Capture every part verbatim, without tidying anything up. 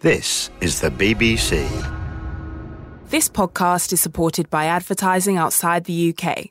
This is the B B C. This podcast is supported by advertising outside the U K.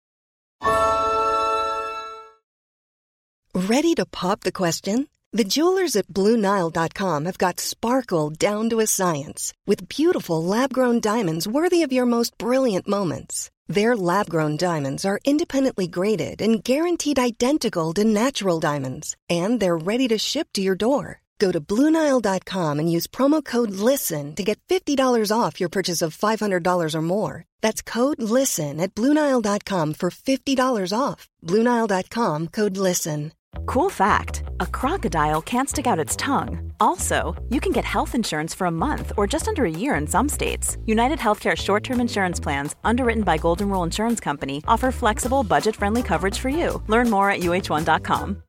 Ready to pop the question? The jewelers at Blue Nile dot com have got sparkle down to a science with beautiful lab-grown diamonds worthy of your most brilliant moments. Their lab-grown diamonds are independently graded and guaranteed identical to natural diamonds, and they're ready to ship to your door. Go to Blue Nile dot com and use promo code LISTEN to get fifty dollars off your purchase of five hundred dollars or more. That's code LISTEN at Blue Nile dot com for fifty dollars off. Blue Nile dot com, code LISTEN. Cool fact, a crocodile can't stick out its tongue. Also, you can get health insurance for a month or just under a year in some states. United Healthcare short-term insurance plans, underwritten by Golden Rule Insurance Company, offer flexible, budget-friendly coverage for you. Learn more at U H one dot com.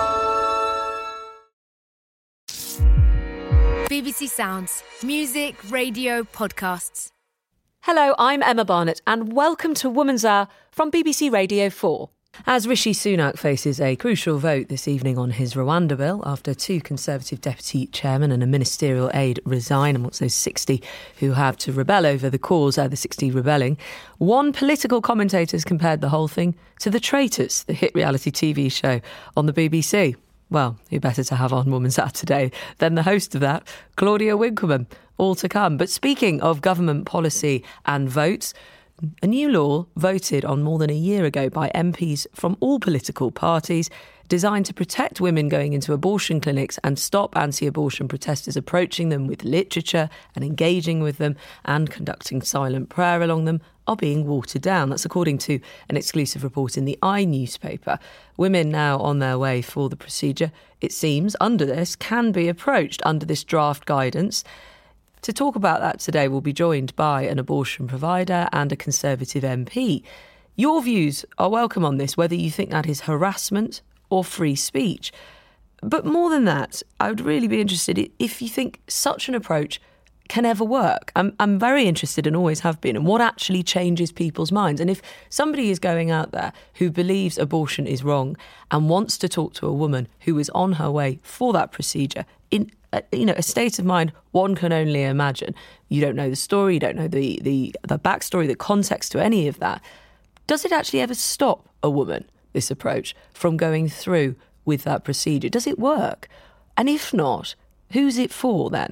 B B C Sounds. Music, radio, podcasts. Hello, I'm Emma Barnett and welcome to Woman's Hour from B B C Radio four. As Rishi Sunak faces a crucial vote this evening on his Rwanda bill after two Conservative deputy chairmen and a ministerial aide resign amongst those sixty who have to rebel over the cause, uh, the sixty rebelling, one political commentator has compared the whole thing to The Traitors, the hit reality T V show on the B B C. Well, who better to have on Woman's Hour today than the host of that, Claudia Winkleman, all to come. But speaking of government policy and votes, a new law voted on more than a year ago by M Ps from all political parties designed to protect women going into abortion clinics and stop anti-abortion protesters approaching them with literature and engaging with them and conducting silent prayer along them are being watered down. That's according to an exclusive report in the I newspaper. Women now on their way for the procedure, it seems, under this, can be approached under this draft guidance. To talk about that today, we'll be joined by an abortion provider and a Conservative M P. Your views are welcome on this, whether you think that is harassment or free speech. But more than that, I would really be interested if you think such an approach can ever work. I'm, I'm very interested and always have been in what actually changes people's minds. And if somebody is going out there who believes abortion is wrong and wants to talk to a woman who is on her way for that procedure in Uh, you know, a state of mind one can only imagine. You don't know the story, you don't know the, the, the backstory, the context to any of that. Does it actually ever stop a woman, this approach, from going through with that procedure? Does it work? And if not, who's it for then?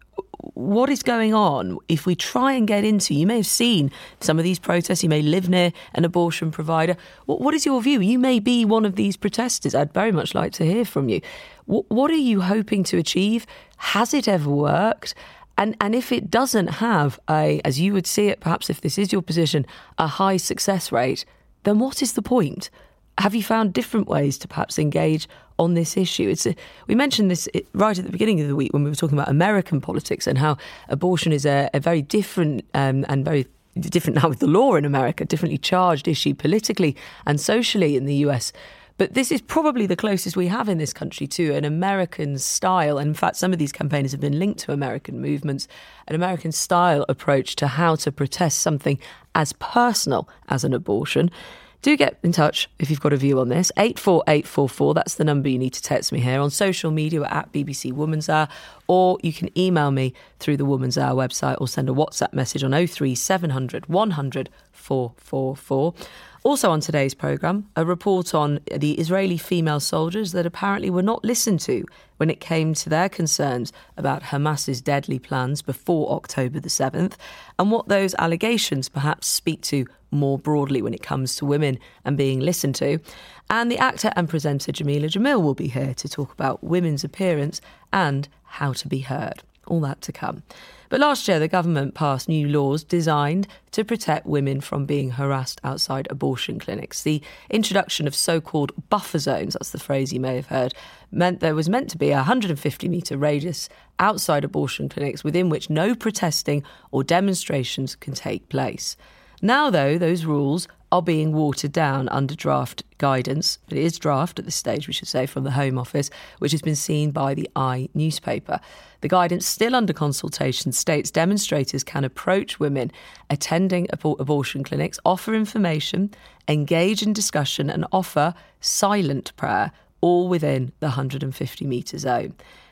What is going on if we try and get into, you may have seen some of these protests, you may live near an abortion provider. What, what is your view? You may be one of these protesters. I'd very much like to hear from you. What, what are you hoping to achieve? Has it ever worked? And, and if it doesn't have a, as you would see it, perhaps if this is your position, a high success rate, then what is the point? Have you found different ways to perhaps engage on this issue? It's a, we mentioned this right at the beginning of the week when we were talking about American politics and how abortion is a, a very different um, and very different now with the law in America, differently charged issue politically and socially in the U S. But this is probably the closest we have in this country to an American style. And in fact, some of these campaigners have been linked to American movements, an American style approach to how to protest something as personal as an abortion. Do get in touch if you've got a view on this. eight four eight four four, that's the number you need to text me here. On social media, we're at B B C Woman's Hour, or you can email me through the Woman's Hour website or send a WhatsApp message on oh three seven hundred one hundred four four four. Also on today's programme, a report on the Israeli female soldiers that apparently were not listened to when it came to their concerns about Hamas's deadly plans before October the seventh, and what those allegations perhaps speak to more broadly when it comes to women and being listened to. And the actor and presenter Jamila Jamil will be here to talk about women's appearance and how to be heard. All that to come. But last year, the government passed new laws designed to protect women from being harassed outside abortion clinics. The introduction of so-called buffer zones, that's the phrase you may have heard, meant there was meant to be a one hundred fifty metre radius outside abortion clinics within which no protesting or demonstrations can take place. Now, though, those rules are being watered down under draft guidance. It is draft at this stage, we should say, from the Home Office, which has been seen by the I newspaper. The guidance, still under consultation, states demonstrators can approach women attending abor- abortion clinics, offer information, engage in discussion and offer silent prayer, all within the one hundred fifty metre zone.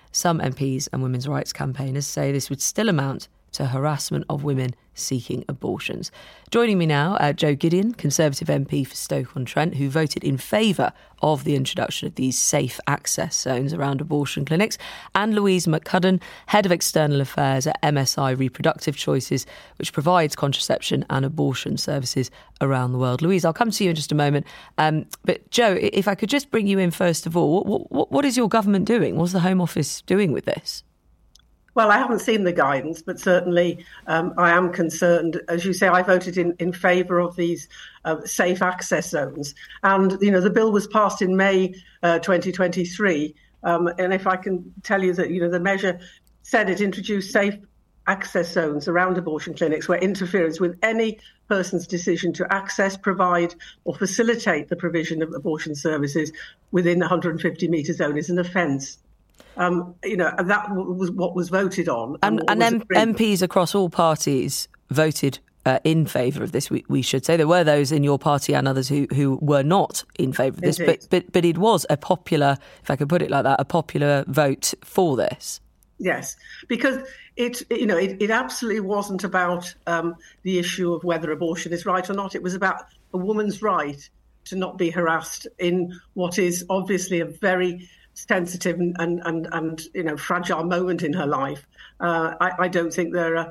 some M Ps and women's rights campaigners say this would still amount to harassment of women seeking abortions. Joining me now, uh, Jo Gideon, Conservative M P for Stoke-on-Trent, who voted in favour of the introduction of these safe access zones around abortion clinics, and Louise McCudden, Head of External Affairs at M S I Reproductive Choices, which provides contraception and abortion services around the world. Louise, I'll come to you in just a moment. Um, but Jo, if I could just bring you in first of all, what, what, what is your government doing? What's the Home Office doing with this? Well, I haven't seen the guidance, but certainly um, I am concerned. As you say, I voted in, in favour of these uh, safe access zones. And, you know, the bill was passed in May uh, twenty twenty-three. Um, and if I can tell you that, you know, the measure said it introduced safe access zones around abortion clinics where interference with any person's decision to access, provide or facilitate the provision of abortion services within the one hundred fifty metre zone is an offence. Um, you know, that was what was voted on. And, and, and M- MPs across all parties voted uh, in favour of this, we, we should say. There were those in your party and others who, who were not in favour of this. But, but but it was a popular, if I could put it like that, a popular vote for this. Yes, because it, you know, it, it absolutely wasn't about um, the issue of whether abortion is right or not. It was about a woman's right to not be harassed in what is obviously a very sensitive and, and, and, and you know, fragile moment in her life. Uh, I, I don't think there are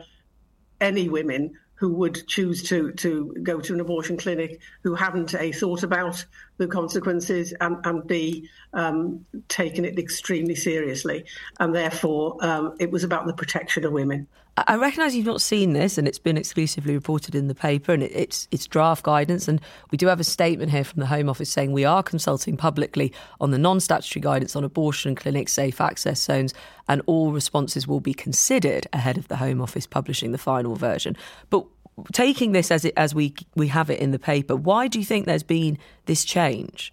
any women who would choose to to go to an abortion clinic who hadn't A, thought about the consequences and, and B, um, taken it extremely seriously. And therefore, um, it was about the protection of women. I recognise you've not seen this and it's been exclusively reported in the paper and it's it's draft guidance, and we do have a statement here from the Home Office saying we are consulting publicly on the non-statutory guidance on abortion clinics, safe access zones, and all responses will be considered ahead of the Home Office publishing the final version. But taking this as it as we we have it in the paper, why do you think there's been this change?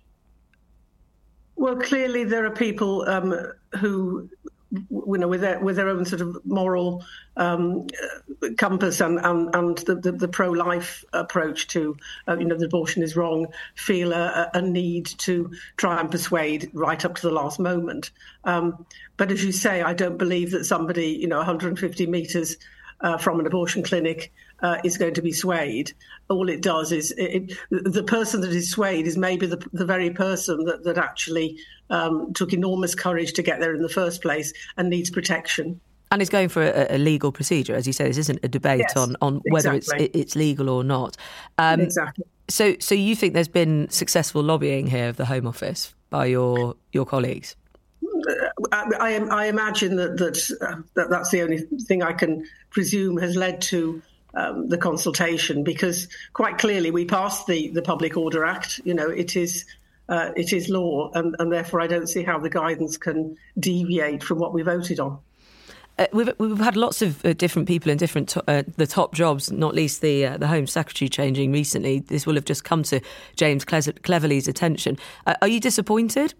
Well, clearly there are people um, who, you know, with their with their own sort of moral um, compass and and, and the, the, the pro-life approach to, uh, you know, the abortion is wrong, feel a, a need to try and persuade right up to the last moment. Um, but as you say, I don't believe that somebody, you know, one hundred fifty metres uh, from an abortion clinic uh, is going to be swayed. All it does is it, it, the person that is swayed is maybe the, the very person that, that actually um, took enormous courage to get there in the first place and needs protection. And is going for a, a legal procedure. As you say, this isn't a debate yes, on, on whether exactly. it's it's legal or not. Um, exactly. So so you think there's been successful lobbying here of the Home Office by your your colleagues? I, I, I imagine that, that, uh, that that's the only thing I can presume has led to um, the consultation, because quite clearly we passed the, the Public Order Act. You know, it is uh, it is law, and, and therefore I don't see how the guidance can deviate from what we voted on. Uh, we've we've had lots of uh, different people in different to, uh, the top jobs, not least the uh, the Home Secretary changing recently. This will have just come to James Cle- Cleverly's attention. Uh, are you disappointed?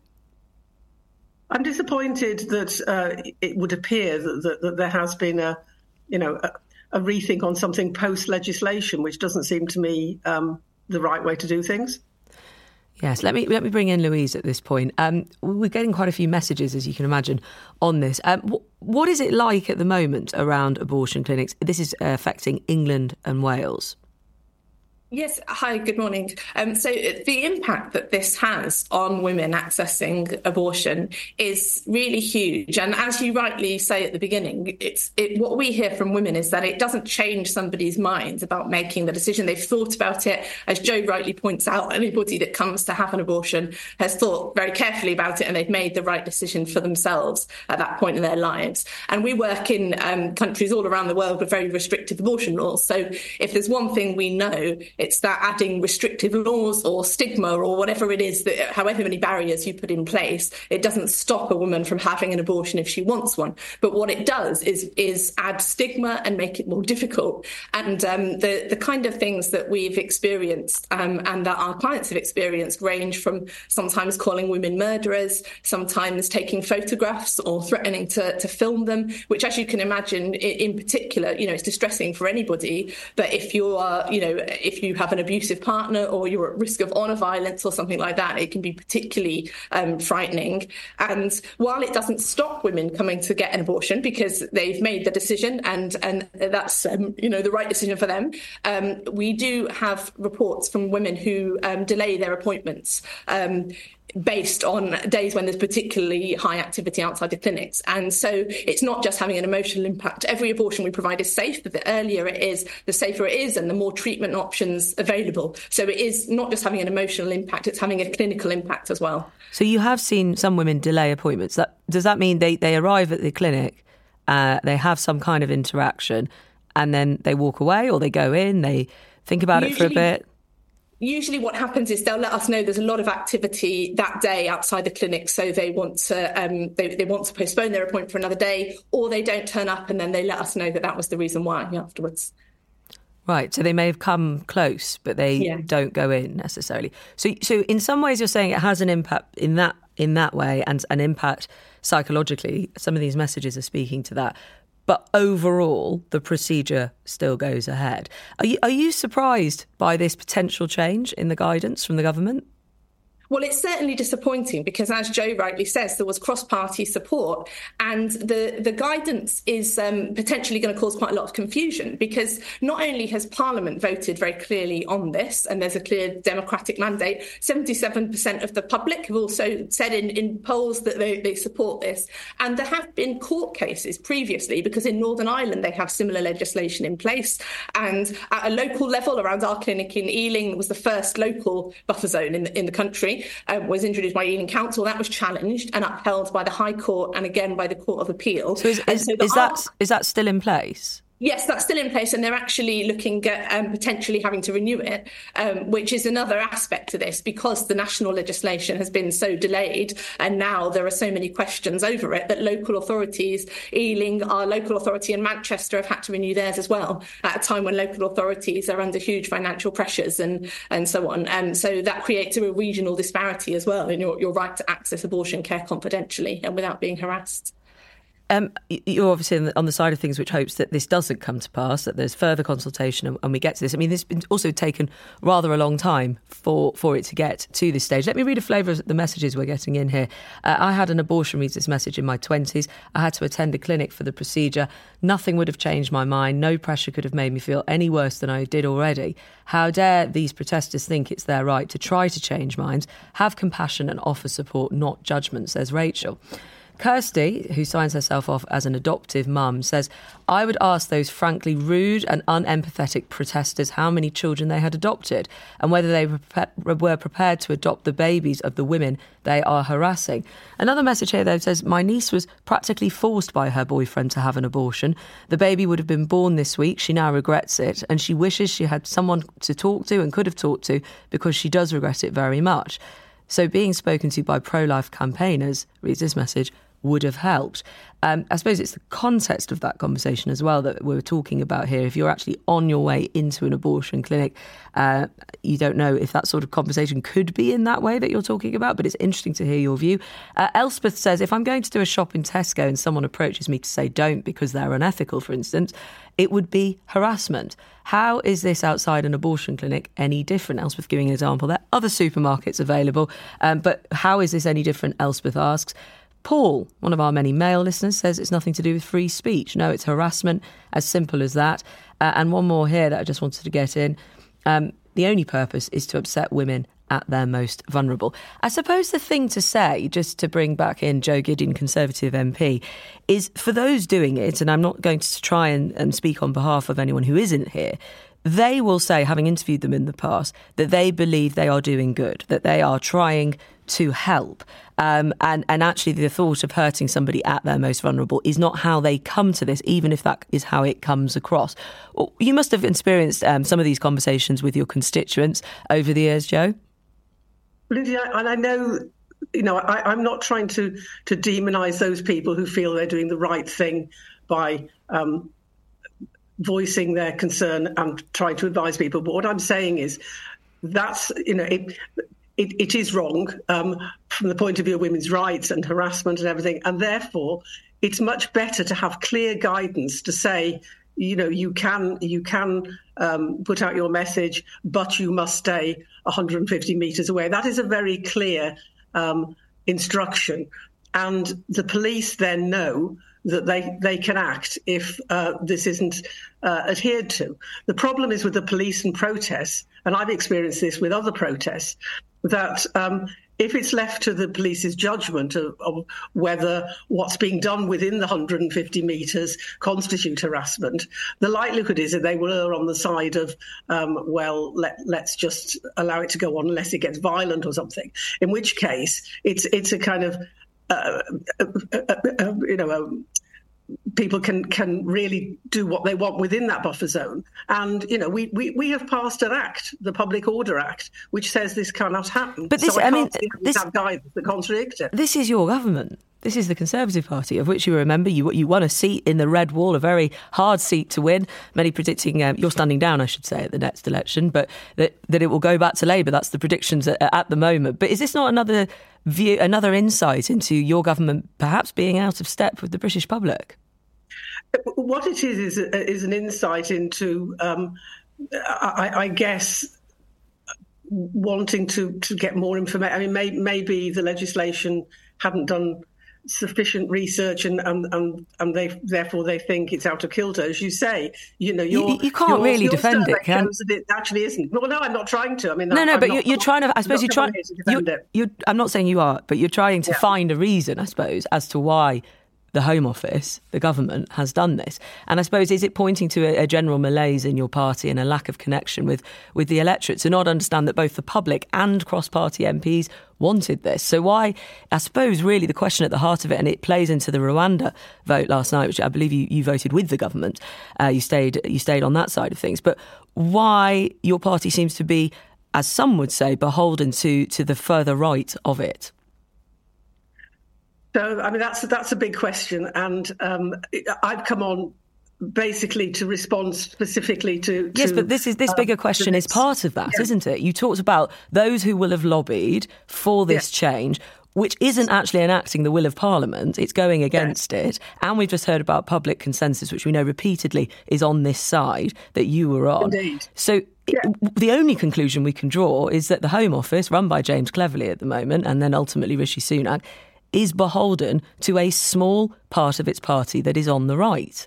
I'm disappointed that uh, it would appear that, that, that there has been a, you know, a, a rethink on something post legislation, which doesn't seem to me um, the right way to do things. Yes, let me let me bring in Louise at this point. Um, we're getting quite a few messages, as you can imagine, on this. Um, wh- what is it like at the moment around abortion clinics? This is uh, affecting England and Wales. Yes. Hi, good morning. Um, so the impact that this has on women accessing abortion is really huge. And as you rightly say at the beginning, it's it, what we hear from women is that it doesn't change somebody's minds about making the decision. They've thought about it. As Jo rightly points out, anybody that comes to have an abortion has thought very carefully about it and they've made the right decision for themselves at that point in their lives. And we work in um, countries all around the world with very restrictive abortion laws. So if there's one thing we know, it's that adding restrictive laws or stigma or whatever it is, that however many barriers you put in place, it doesn't stop a woman from having an abortion if she wants one. But what it does is is add stigma and make it more difficult. And um, the, the kind of things that we've experienced um, and that our clients have experienced range from sometimes calling women murderers, sometimes taking photographs or threatening to, to film them, which, as you can imagine, in particular, you know, it's distressing for anybody. But if you are, you know, if you you have an abusive partner or you're at risk of honour violence or something like that, it can be particularly um, frightening. And while it doesn't stop women coming to get an abortion because they've made the decision and and that's um, you know the right decision for them, um, we do have reports from women who um, delay their appointments Um, based on days when there's particularly high activity outside the clinics. And so it's not just having an emotional impact. Every abortion we provide is safe, but the earlier it is, the safer it is, and the more treatment options available. So it is not just having an emotional impact, it's having a clinical impact as well. So you have seen some women delay appointments. That, does that mean they, they arrive at the clinic, uh, they have some kind of interaction, and then they walk away, or they go in, they think about Usually- it for a bit? Usually what happens is they'll let us know there's a lot of activity that day outside the clinic, so they want to um, they, they want to postpone their appointment for another day, or they don't turn up and then they let us know that that was the reason why afterwards. Right, so they may have come close, but they yeah. don't go in necessarily. So, so in some ways, you're saying it has an impact in that in that way, and an impact psychologically. Some of these messages are speaking to that. But overall, the procedure still goes ahead. Are you, are you surprised by this potential change in the guidance from the government? Well, it's certainly disappointing because, as Joe rightly says, there was cross-party support, and the, the guidance is um, potentially going to cause quite a lot of confusion because not only has Parliament voted very clearly on this, and there's a clear democratic mandate, seventy-seven percent of the public have also said in, in polls that they, they support this, and there have been court cases previously because in Northern Ireland they have similar legislation in place, and at a local level around our clinic in Ealing was the first local buffer zone in the, in the country. Um, was introduced by Ealing Council. That was challenged and upheld by the High Court and again by the Court of Appeal. So is, is, so is that is that still in place? Yes, that's still in place, and they're actually looking at um, potentially having to renew it, um, which is another aspect to this because the national legislation has been so delayed and now there are so many questions over it that local authorities, Ealing, our local authority in Manchester, have had to renew theirs as well at a time when local authorities are under huge financial pressures and, and so on. And so that creates a regional disparity as well in your, your right to access abortion care confidentially and without being harassed. Um, you're obviously on the side of things which hopes that this doesn't come to pass, that there's further consultation and, and we get to this. I mean, this has been also taken rather a long time for, for it to get to this stage. Let me read a flavour of the messages we're getting in here. Uh, I had an abortion, reads this message, in my twenties. I had to attend a clinic for the procedure. Nothing would have changed my mind. No pressure could have made me feel any worse than I did already. How dare these protesters think it's their right to try to change minds? Have compassion and offer support, not judgment, says Rachel. Kirsty, who signs herself off as an adoptive mum, says, I would ask those frankly rude and unempathetic protesters how many children they had adopted and whether they were prepared to adopt the babies of the women they are harassing. Another message here, though, says, my niece was practically forced by her boyfriend to have an abortion. The baby would have been born this week. She now regrets it, and she wishes she had someone to talk to and could have talked to because she does regret it very much. So being spoken to by pro-life campaigners, reads this message, would have helped. Um, I suppose it's the context of that conversation as well that we're talking about here. If you're actually on your way into an abortion clinic, uh, you don't know if that sort of conversation could be in that way that you're talking about, but it's interesting to hear your view. Uh, Elspeth says, if I'm going to do a shop in Tesco and someone approaches me to say don't because they're unethical, for instance, it would be harassment. How is this outside an abortion clinic any different? Elspeth giving an example. There are other supermarkets available, um, but how is this any different? Elspeth asks. Paul, one of our many male listeners, says it's nothing to do with free speech. No, it's harassment, as simple as that. Uh, and one more here that I just wanted to get in. Um, the only purpose is to upset women at their most vulnerable. I suppose the thing to say, just to bring back in Joe Gideon, Conservative M P, is for those doing it, and I'm not going to try and, and speak on behalf of anyone who isn't here, they will say, having interviewed them in the past, that they believe they are doing good, that they are trying to help. Um, and, and actually the thought of hurting somebody at their most vulnerable is not how they come to this, even if that is how it comes across. You must have experienced um, some of these conversations with your constituents over the years, Joe. Lindsay, and I know, you know, I, I'm not trying to, to demonise those people who feel they're doing the right thing by um, voicing their concern and trying to advise people. But what I'm saying is that's, you know, it, It, it is wrong um, from the point of view of women's rights and harassment and everything. And therefore, it's much better to have clear guidance to say, you know, you can you can um, put out your message, but you must stay one hundred fifty metres away. That is a very clear um, instruction. And the police then know that they, they can act if uh, this isn't uh, adhered to. The problem is with the police and protests, and I've experienced this with other protests, that um, if it's left to the police's judgment of, of whether what's being done within the one hundred fifty metres constitute harassment, the likelihood is that they will err on the side of, um, well, let, let's just allow it to go on unless it gets violent or something, in which case it's it's a kind of, uh, uh, uh, uh, you know, a, people can can really do what they want within that buffer zone. And, you know, we, we, we have passed an act, the Public Order Act, which says this cannot happen. But this, so I, I mean, this, have guidance that contradicts it. This is your government. This is the Conservative Party, of which you remember you you won a seat in the Red Wall, a very hard seat to win. Many predicting, um, you're standing down, I should say, at the next election, but that, that it will go back to Labour. That's the predictions at, at the moment. But is this not another view, another insight into your government perhaps being out of step with the British public? What it is is, is an insight into, um, I, I guess, wanting to, to get more information. I mean, may, maybe the legislation hadn't done sufficient research, and and, and, and they therefore they think it's out of kilter, as you say. You know, your, you, you can't your, really your defend it, can that it actually isn't. Well, no, I'm not trying to. I mean, no, I'm, no, but I'm you're, not, you're trying to. I suppose you're trying. You're, you're, I'm not saying you are, but you're trying to yeah. find a reason, I suppose, as to why the Home Office, the government, has done this. And I suppose, is it pointing to a, a general malaise in your party and a lack of connection with, with the electorate to not understand that both the public and cross-party M Ps wanted this? So why, I suppose, really the question at the heart of it, and it plays into the Rwanda vote last night, which I believe you, you voted with the government. Uh, you stayed you stayed on that side of things. But why your party seems to be, as some would say, beholden to to the further right of it? So, I mean, that's that's a big question, and um, I've come on basically to respond specifically to. to yes, but this is this um, bigger question is part of that, yeah. isn't it? You talked about those who will have lobbied for this yeah. change, which isn't actually enacting the will of Parliament. It's going against yeah. it. And we've just heard about public consensus, which we know repeatedly is on this side that you were on. Indeed. So yeah. it, the only conclusion we can draw is that the Home Office, run by James Cleverly at the moment, and then ultimately Rishi Sunak, is beholden to a small part of its party that is on the right.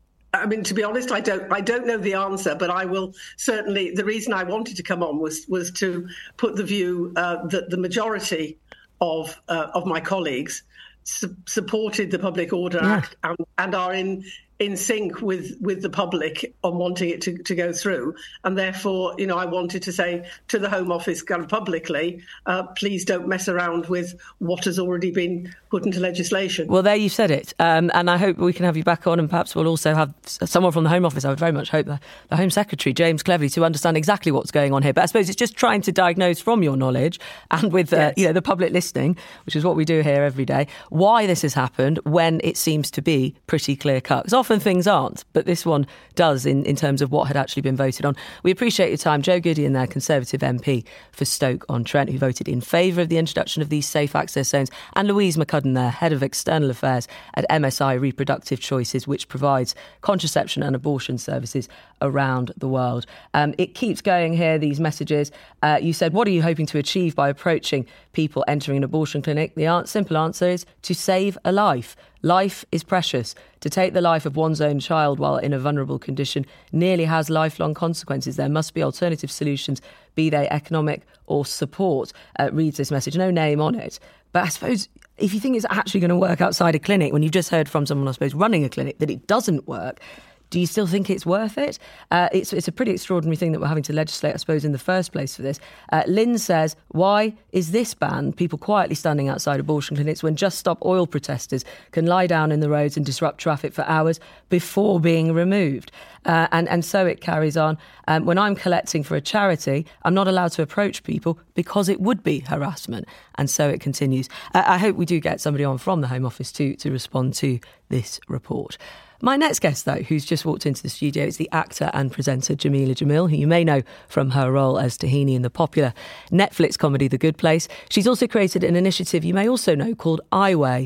I mean, to be honest, I don't I don't know the answer, but I will certainly, the reason I wanted to come on was was to put the view uh, that the majority of uh, of my colleagues su- supported the Public Order yeah. Act and, and are in in sync with, with the public on wanting it to, to go through. And therefore, you know, I wanted to say to the Home Office kind of publicly, uh, please don't mess around with what has already been put into legislation. Well, there you've said it. Um, and I hope we can have you back on, and perhaps we'll also have someone from the Home Office. I would very much hope the, the Home Secretary, James Cleverly, to understand exactly what's going on here. But I suppose it's just trying to diagnose from your knowledge and with uh, yes. you know, the public listening, which is what we do here every day, why this has happened when it seems to be pretty clear cut. Because often things aren't, but this one does in, in terms of what had actually been voted on. We appreciate your time. Joe Gideon there, Conservative M P for Stoke-on-Trent, who voted in favour of the introduction of these safe access zones, and Louise McCudden there, Head of External Affairs at M S I Reproductive Choices, which provides contraception and abortion services around the world. Um, it keeps going here, these messages. Uh, you said, what are you hoping to achieve by approaching people entering an abortion clinic? The answer, simple answer is to save a life. Life is precious. To take the life of one's own child while in a vulnerable condition nearly has lifelong consequences. There must be alternative solutions, be they economic or support, uh, reads this message. No name on it. But I suppose if you think it's actually going to work outside a clinic, when you've just heard from someone, I suppose, running a clinic, that it doesn't work, do you still think it's worth it? Uh, it's, it's a pretty extraordinary thing that we're having to legislate, I suppose, in the first place for this. Uh, Lynn says, why is this ban, people quietly standing outside abortion clinics, when Just Stop Oil protesters can lie down in the roads and disrupt traffic for hours before being removed? Uh, and, and so it carries on. Um, when I'm collecting for a charity, I'm not allowed to approach people because it would be harassment. And so it continues. Uh, I hope we do get somebody on from the Home Office to, to respond to this report. My next guest, though, who's just walked into the studio, is the actor and presenter Jameela Jamil, who you may know from her role as Tahini in the popular Netflix comedy The Good Place. She's also created an initiative you may also know called I Weigh.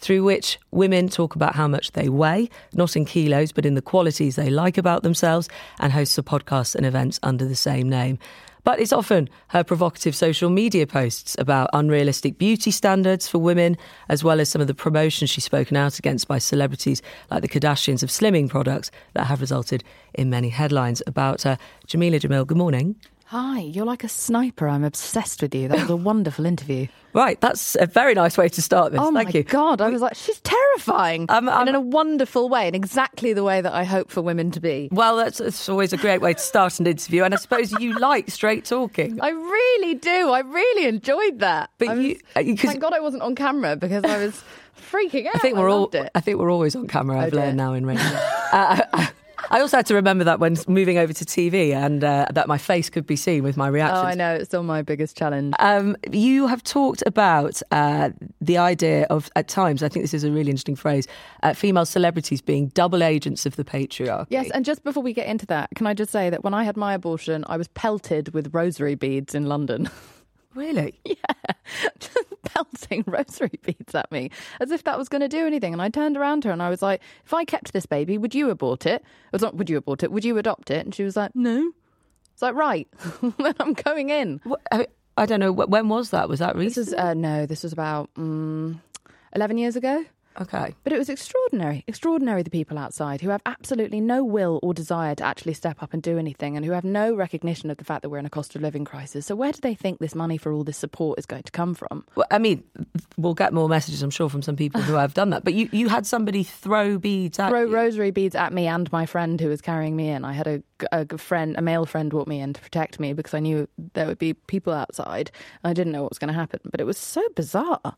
through which women talk about how much they weigh, not in kilos, but in the qualities they like about themselves, and hosts a podcast and events under the same name. But it's often her provocative social media posts about unrealistic beauty standards for women, as well as some of the promotions she's spoken out against by celebrities like the Kardashians of slimming products that have resulted in many headlines about her. Jameela Jamil, good morning. Hi, you're like a sniper. I'm obsessed with you. That was a wonderful interview. Right, that's a very nice way to start this. Oh Thank my you. God, I was like, she's terrifying Um, um, and in a wonderful way, in exactly the way that I hope for women to be. Well, that's, that's always a great way to start an interview, and I suppose you like straight talking. I really do. I really enjoyed that. But I you, was, you thank God I wasn't on camera because I was freaking out. I think we're I all. loved it. I think we're always on camera. I've Oh, learned dear. now in radio. uh, I, I also had to remember that when moving over to T V, and uh, that my face could be seen with my reactions. Oh, I know. It's still my biggest challenge. Um, you have talked about uh, the idea of, at times, I think this is a really interesting phrase, uh, female celebrities being double agents of the patriarchy. Yes, and just before we get into that, can I just say that when I had my abortion, I was pelted with rosary beads in London. Really? Yeah, just pelting rosary beads at me as if that was going to do anything. And I turned around to her and I was like, if I kept this baby, would you abort it? It was not, would you abort it? Would you adopt it? And she was like, no. It's like, right, then I'm going in. What, I, I don't know, when was that? Was that recent? This is, uh, no, this was about um, eleven years ago. Okay. But it was extraordinary, extraordinary the people outside who have absolutely no will or desire to actually step up and do anything and who have no recognition of the fact that we're in a cost of living crisis. So where do they think this money for all this support is going to come from? Well, I mean, we'll get more messages, I'm sure, from some people who have done that. But you, you had somebody throw beads at Throw you. rosary beads at me and my friend who was carrying me in. I had a, a friend, a male friend walk me in to protect me because I knew there would be people outside. And I didn't know what was going to happen. But it was so bizarre.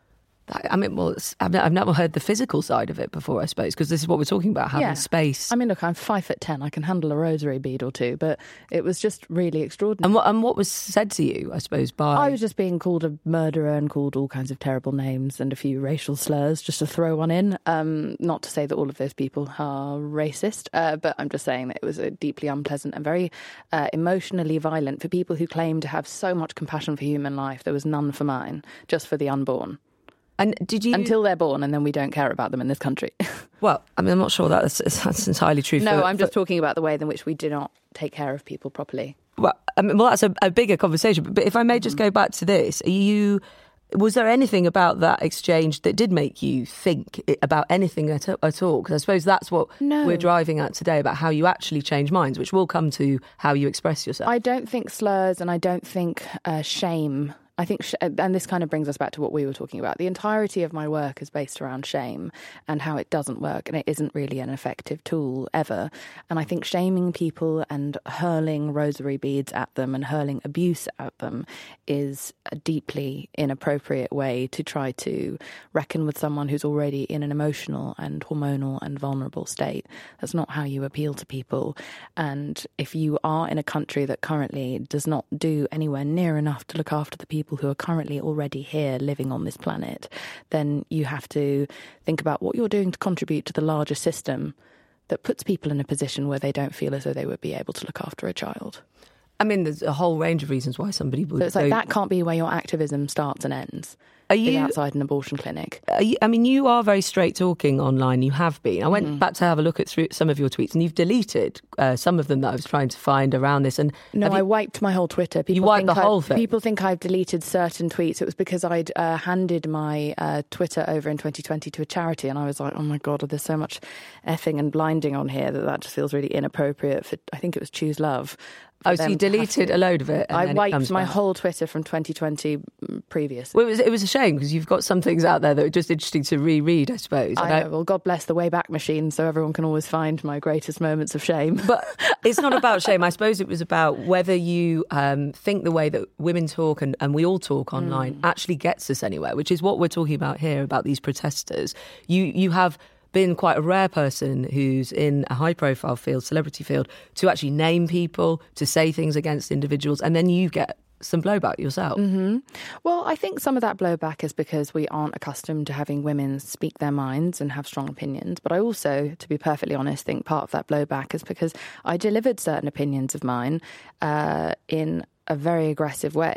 I mean, well, it's- I've I've never heard the physical side of it before, I suppose, because this is what we're talking about, having Yeah. space. I mean, look, I'm five foot ten. I can handle a rosary bead or two, but it was just really extraordinary. And what, and what was said to you, I suppose, by... I was just being called a murderer and called all kinds of terrible names and a few racial slurs, just to throw one in. Um, not to say that all of those people are racist, uh, but I'm just saying that it was a deeply unpleasant and very uh, emotionally violent for people who claim to have so much compassion for human life. There was none for mine, just for the unborn. And did you... Until they're born, and then we don't care about them in this country. Well, I mean, I'm not sure that's, that's entirely true. No, for, I'm just for, talking about the way in which we do not take care of people properly. Well, I mean, well, that's a, a bigger conversation. But if I may just go back to this, are you... Was there anything about that exchange that did make you think about anything at, at all? Because I suppose that's what No. we're driving at today, about how you actually change minds, which will come to how you express yourself. I don't think slurs and I don't think uh, shame. I think, sh- and this kind of brings us back to what we were talking about. The entirety of my work is based around shame and how it doesn't work, and it isn't really an effective tool ever. And I think shaming people and hurling rosary beads at them and hurling abuse at them is a deeply inappropriate way to try to reckon with someone who's already in an emotional and hormonal and vulnerable state. That's not how you appeal to people. And if you are in a country that currently does not do anywhere near enough to look after the people who are currently already here living on this planet, then you have to think about what you're doing to contribute to the larger system that puts people in a position where they don't feel as though they would be able to look after a child. I mean, there's a whole range of reasons why somebody would... So it's like go- that can't be where your activism starts and ends. Are is you- outside an abortion clinic. Are you, I mean, you are very straight talking online. You have been. I went Mm-hmm. back to have a look at through some of your tweets, and you've deleted uh, some of them that I was trying to find around this. And No, have you- I wiped my whole Twitter. People You wiped think the I- whole thing? People think I've deleted certain tweets. It was because I'd uh, handed my uh, Twitter over in twenty twenty to a charity, and I was like, oh my God, there's so much effing and blinding on here that that just feels really inappropriate for, I think it was Choose Love. for Oh, so them you to have deleted to- a load of it? And I then it wiped comes my back? whole Twitter from twenty twenty previous. Well, it was, it was a shame because you've got some things out there that are just interesting to reread, I suppose. And I know, well, God bless the Wayback Machine, so everyone can always find my greatest moments of shame. But it's not about shame. I suppose it was about whether you um, think the way that women talk and, and we all talk online Mm. actually gets us anywhere, which is what we're talking about here, about these protesters. You you have been quite a rare person who's in a high-profile field, celebrity field, to actually name people, to say things against individuals, and then you get some blowback yourself. Mm-hmm. Well, I think some of that blowback is because we aren't accustomed to having women speak their minds and have strong opinions. But I also, to be perfectly honest, think part of that blowback is because I delivered certain opinions of mine uh, in a very aggressive way.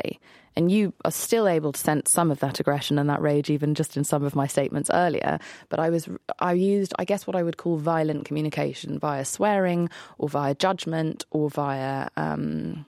And you are still able to sense some of that aggression and that rage, even just in some of my statements earlier. But I was, I used, I guess, what I would call violent communication via swearing or via judgment or via um,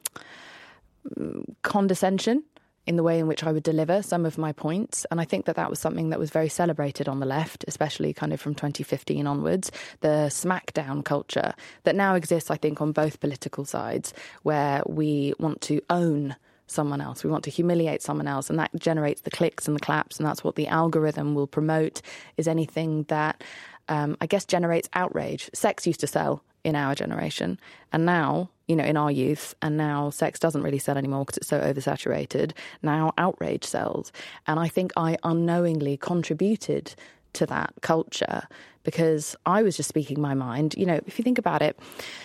condescension in the way in which I would deliver some of my points. And I think that that was something that was very celebrated on the left, especially kind of from twenty fifteen onwards, the smackdown culture that now exists, I think, on both political sides, where we want to own someone else. We want to humiliate someone else, and that generates the clicks and the claps, and that's what the algorithm will promote, is anything that, um, I guess, generates outrage. Sex used to sell in our generation, and now, you know, in our youth, and now sex doesn't really sell anymore because it's so oversaturated. Now outrage sells. And I think I unknowingly contributed to that culture because I was just speaking my mind. You know, if you think about it,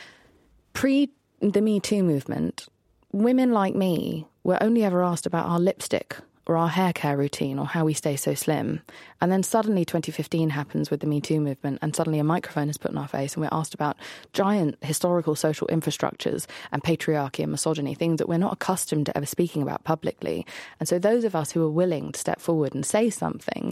pre the Me Too movement, women like me were only ever asked about our lipstick or our hair care routine or how we stay so slim. And then suddenly twenty fifteen happens with the Me Too movement, and suddenly a microphone is put in our face and we're asked about giant historical social infrastructures and patriarchy and misogyny, things that we're not accustomed to ever speaking about publicly. And so those of us who are willing to step forward and say something,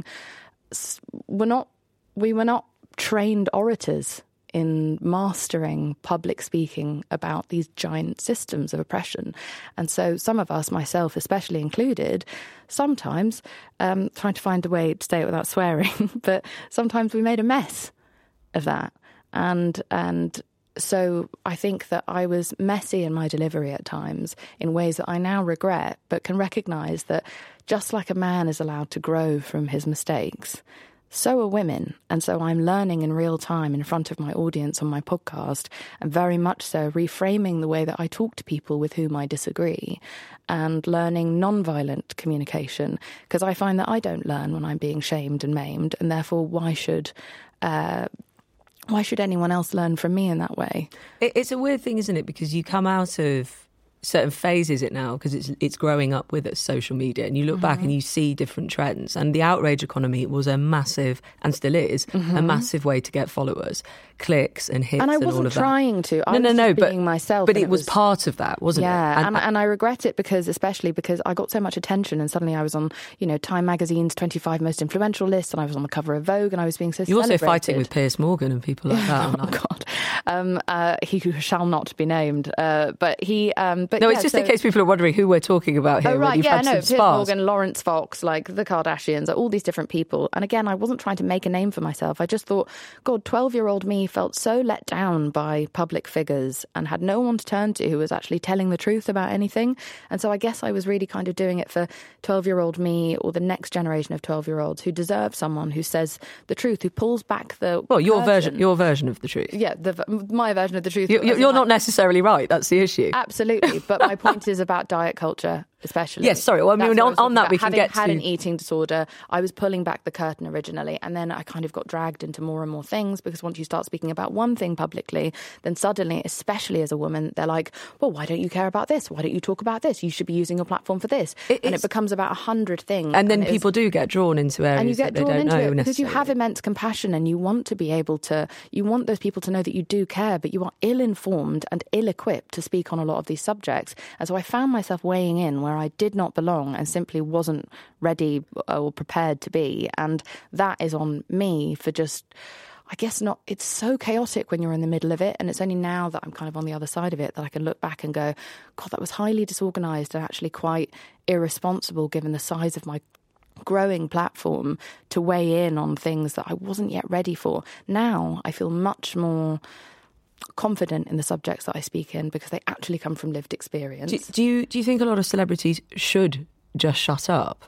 were not, we were not trained orators in mastering public speaking about these giant systems of oppression. And so some of us, myself especially included, sometimes um, trying to find a way to say it without swearing, but sometimes we made a mess of that. And and so I think that I was messy in my delivery at times in ways that I now regret, but can recognise that just like a man is allowed to grow from his mistakes, so are women. And so I'm learning in real time in front of my audience on my podcast, and very much so reframing the way that I talk to people with whom I disagree, and learning non-violent communication, because I find that I don't learn when I'm being shamed and maimed, and therefore why should uh, why should anyone else learn from me in that way? It's a weird thing, isn't it? Because you come out of certain phases it now, because it's it's growing up with it, social media, and you look mm-hmm. back and you see different trends, and the outrage economy was a massive, and still is, mm-hmm. a massive way to get followers, clicks and hits, and I and wasn't all of trying that. to I no was no no just but being myself, but it, it was, was part of that, wasn't yeah, it? and, and, and I regret it, because especially because I got so much attention, and suddenly I was on, you know, Time magazine's twenty-five most influential list, and I was on the cover of Vogue, and I was being so you're celebrated. Also fighting with Piers Morgan and people like that. Oh God, um, uh, he who shall not be named, uh, but he um, but no, yeah, it's just so, in case people are wondering who we're talking about here. Oh, right, yeah, no, Piers spars. Morgan, Lawrence Fox, like the Kardashians, all these different people. And again, I wasn't trying to make a name for myself. I just thought, God, twelve-year-old me felt so let down by public figures and had no one to turn to who was actually telling the truth about anything. And so I guess I was really kind of doing it for twelve-year-old me, or the next generation of twelve-year-olds who deserve someone who says the truth, who pulls back the well, your curtain. version, your version of the truth. Yeah, the, my version of the truth. You, you're not necessarily right. That's the issue. Absolutely, but my point is about diet culture. Especially. Yes, sorry. Well, I mean, on, on that we can Having get had to... an eating disorder, I was pulling back the curtain originally, and then I kind of got dragged into more and more things, because once you start speaking about one thing publicly, then suddenly, especially as a woman, they're like, well, why don't you care about this? Why don't you talk about this? You should be using your platform for this. It, and it becomes about a hundred things. And then and people do get drawn into areas and you get that drawn they don't into know it because you have necessarily. immense compassion, and you want to be able to, you want those people to know that you do care, but you are ill-informed and ill-equipped to speak on a lot of these subjects. And so I found myself weighing in where I did not belong and simply wasn't ready or prepared to be. And that is on me for just, I guess not, it's so chaotic when you're in the middle of it. And it's only now that I'm kind of on the other side of it that I can look back and go, God, that was highly disorganised and actually quite irresponsible given the size of my growing platform to weigh in on things that I wasn't yet ready for. Now I feel much more confident in the subjects that I speak in because they actually come from lived experience. Do, do you do you think a lot of celebrities should just shut up?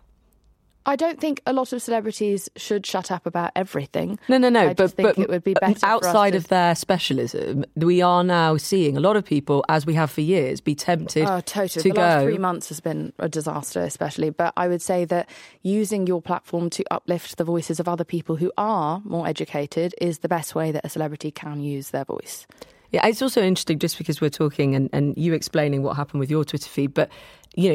I don't think a lot of celebrities should shut up about everything. No, no, no. I but just think but it would be better outside for us of to... their specialism, we are now seeing a lot of people, as we have for years, be tempted oh, totally. to the go. last three months has been a disaster, especially. But I would say that using your platform to uplift the voices of other people who are more educated is the best way that a celebrity can use their voice. Yeah, it's also interesting just because we're talking and, and you explaining what happened with your Twitter feed, but, you know,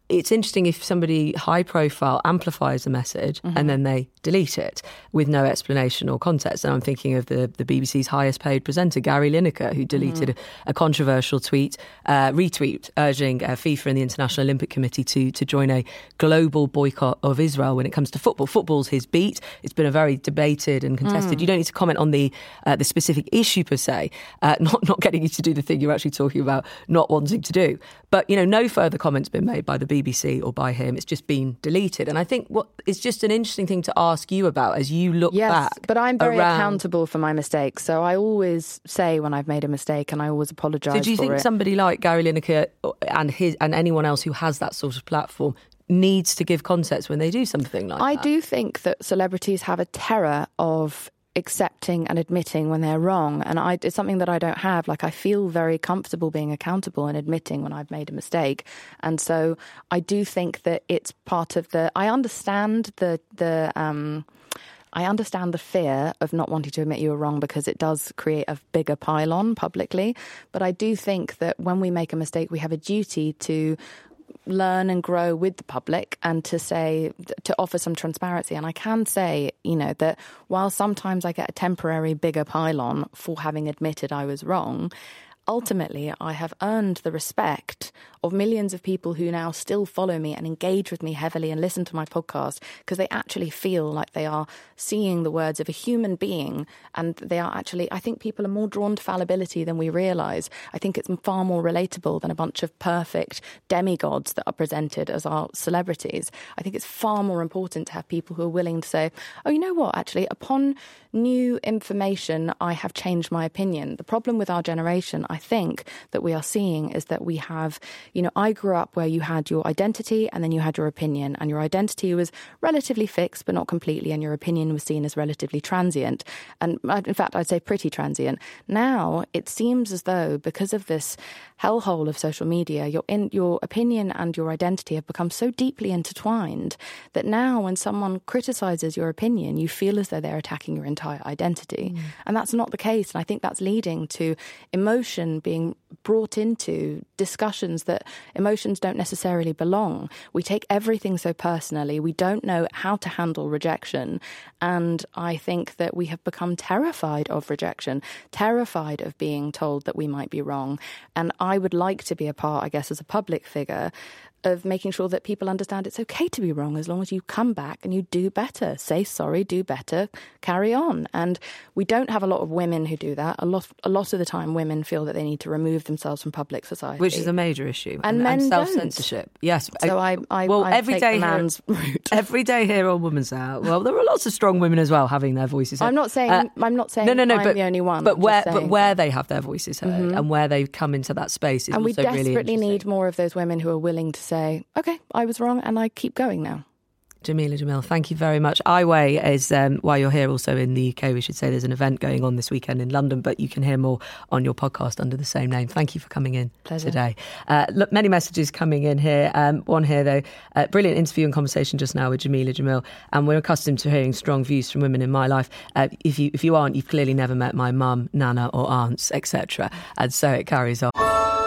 it's interesting if somebody high profile amplifies a message mm-hmm. and then they delete it with no explanation or context. And I'm thinking of the, the B B C's highest paid presenter, Gary Lineker, who deleted mm-hmm. a, a controversial tweet, uh, retweet urging uh, FIFA and the International Olympic Committee to, to join a global boycott of Israel when it comes to football. Football's his beat. It's been a very debated and contested. Mm. You don't need to comment on the uh, the specific issue per se, uh, not, not getting you to do the thing you're actually talking about, not wanting to do. But, you know, no further comments been made by the B B C or by him. It's just been deleted. And I think what is just an interesting thing to ask you about as you look yes, back. But I'm very around... accountable for my mistakes. So I always say when I've made a mistake and I always apologise for it. So do you think it. somebody like Gary Lineker and his and anyone else who has that sort of platform needs to give context when they do something like I that? I do think that celebrities have a terror of accepting and admitting when they're wrong. And I, it's something that I don't have. Like, I feel very comfortable being accountable and admitting when I've made a mistake. And so I do think that it's part of the... I understand the... the um, I understand the fear of not wanting to admit you were wrong because it does create a bigger pile-on publicly. But I do think that when we make a mistake, we have a duty to learn and grow with the public and to say, to offer some transparency. And I can say, you know, that while sometimes I get a temporary bigger pile-on for having admitted I was wrong, ultimately I have earned the respect of millions of people who now still follow me and engage with me heavily and listen to my podcast because they actually feel like they are seeing the words of a human being, and they are actually, I think people are more drawn to fallibility than we realise. I think it's far more relatable than a bunch of perfect demigods that are presented as our celebrities. I think it's far more important to have people who are willing to say, oh, you know what, actually, upon new information, I have changed my opinion. The problem with our generation, I think, that we are seeing is that we have, you know, I grew up where you had your identity and then you had your opinion, and your identity was relatively fixed but not completely, and your opinion was seen as relatively transient, and in fact I'd say pretty transient. Now it seems as though because of this hellhole of social media, your in, your opinion and your identity have become so deeply intertwined that now when someone criticises your opinion, you feel as though they're attacking your entire identity. Mm. And that's not the case. And I think that's leading to emotion being brought into discussions that emotions don't necessarily belong. We take everything so personally. We don't know how to handle rejection. And I think that we have become terrified of rejection, terrified of being told that we might be wrong. And I would like to be a part, I guess, as a public figure, of making sure that people understand it's okay to be wrong as long as you come back and you do better. Say sorry, do better, carry on. And we don't have a lot of women who do that. A lot a lot of the time women feel that they need to remove themselves from public society. Which is a major issue. And, and men and self-censorship. Don't. Yes. So I, I, well, I every take day the man's here, route. Every day here on Women's Hour, well, there are lots of strong women as well having their voices heard. I'm not saying, uh, I'm not saying no, no, no, I'm but, the only one. But where, saying, but where they have their voices heard mm-hmm. and where they come into that space is and also really interesting. And we desperately need more of those women who are willing to say, OK, I was wrong and I keep going now. Jameela Jamil, thank you very much. I Weigh is, um, while you're here also in the U K, we should say there's an event going on this weekend in London, but you can hear more on your podcast under the same name. Thank you for coming in Pleasure. today. Uh, look, many messages coming in here. Um, one here, though, uh, brilliant interview and conversation just now with Jameela Jamil, and we're accustomed to hearing strong views from women in my life. Uh, if you if you aren't, you've clearly never met my mum, nana or aunts, et cetera. And so it carries on.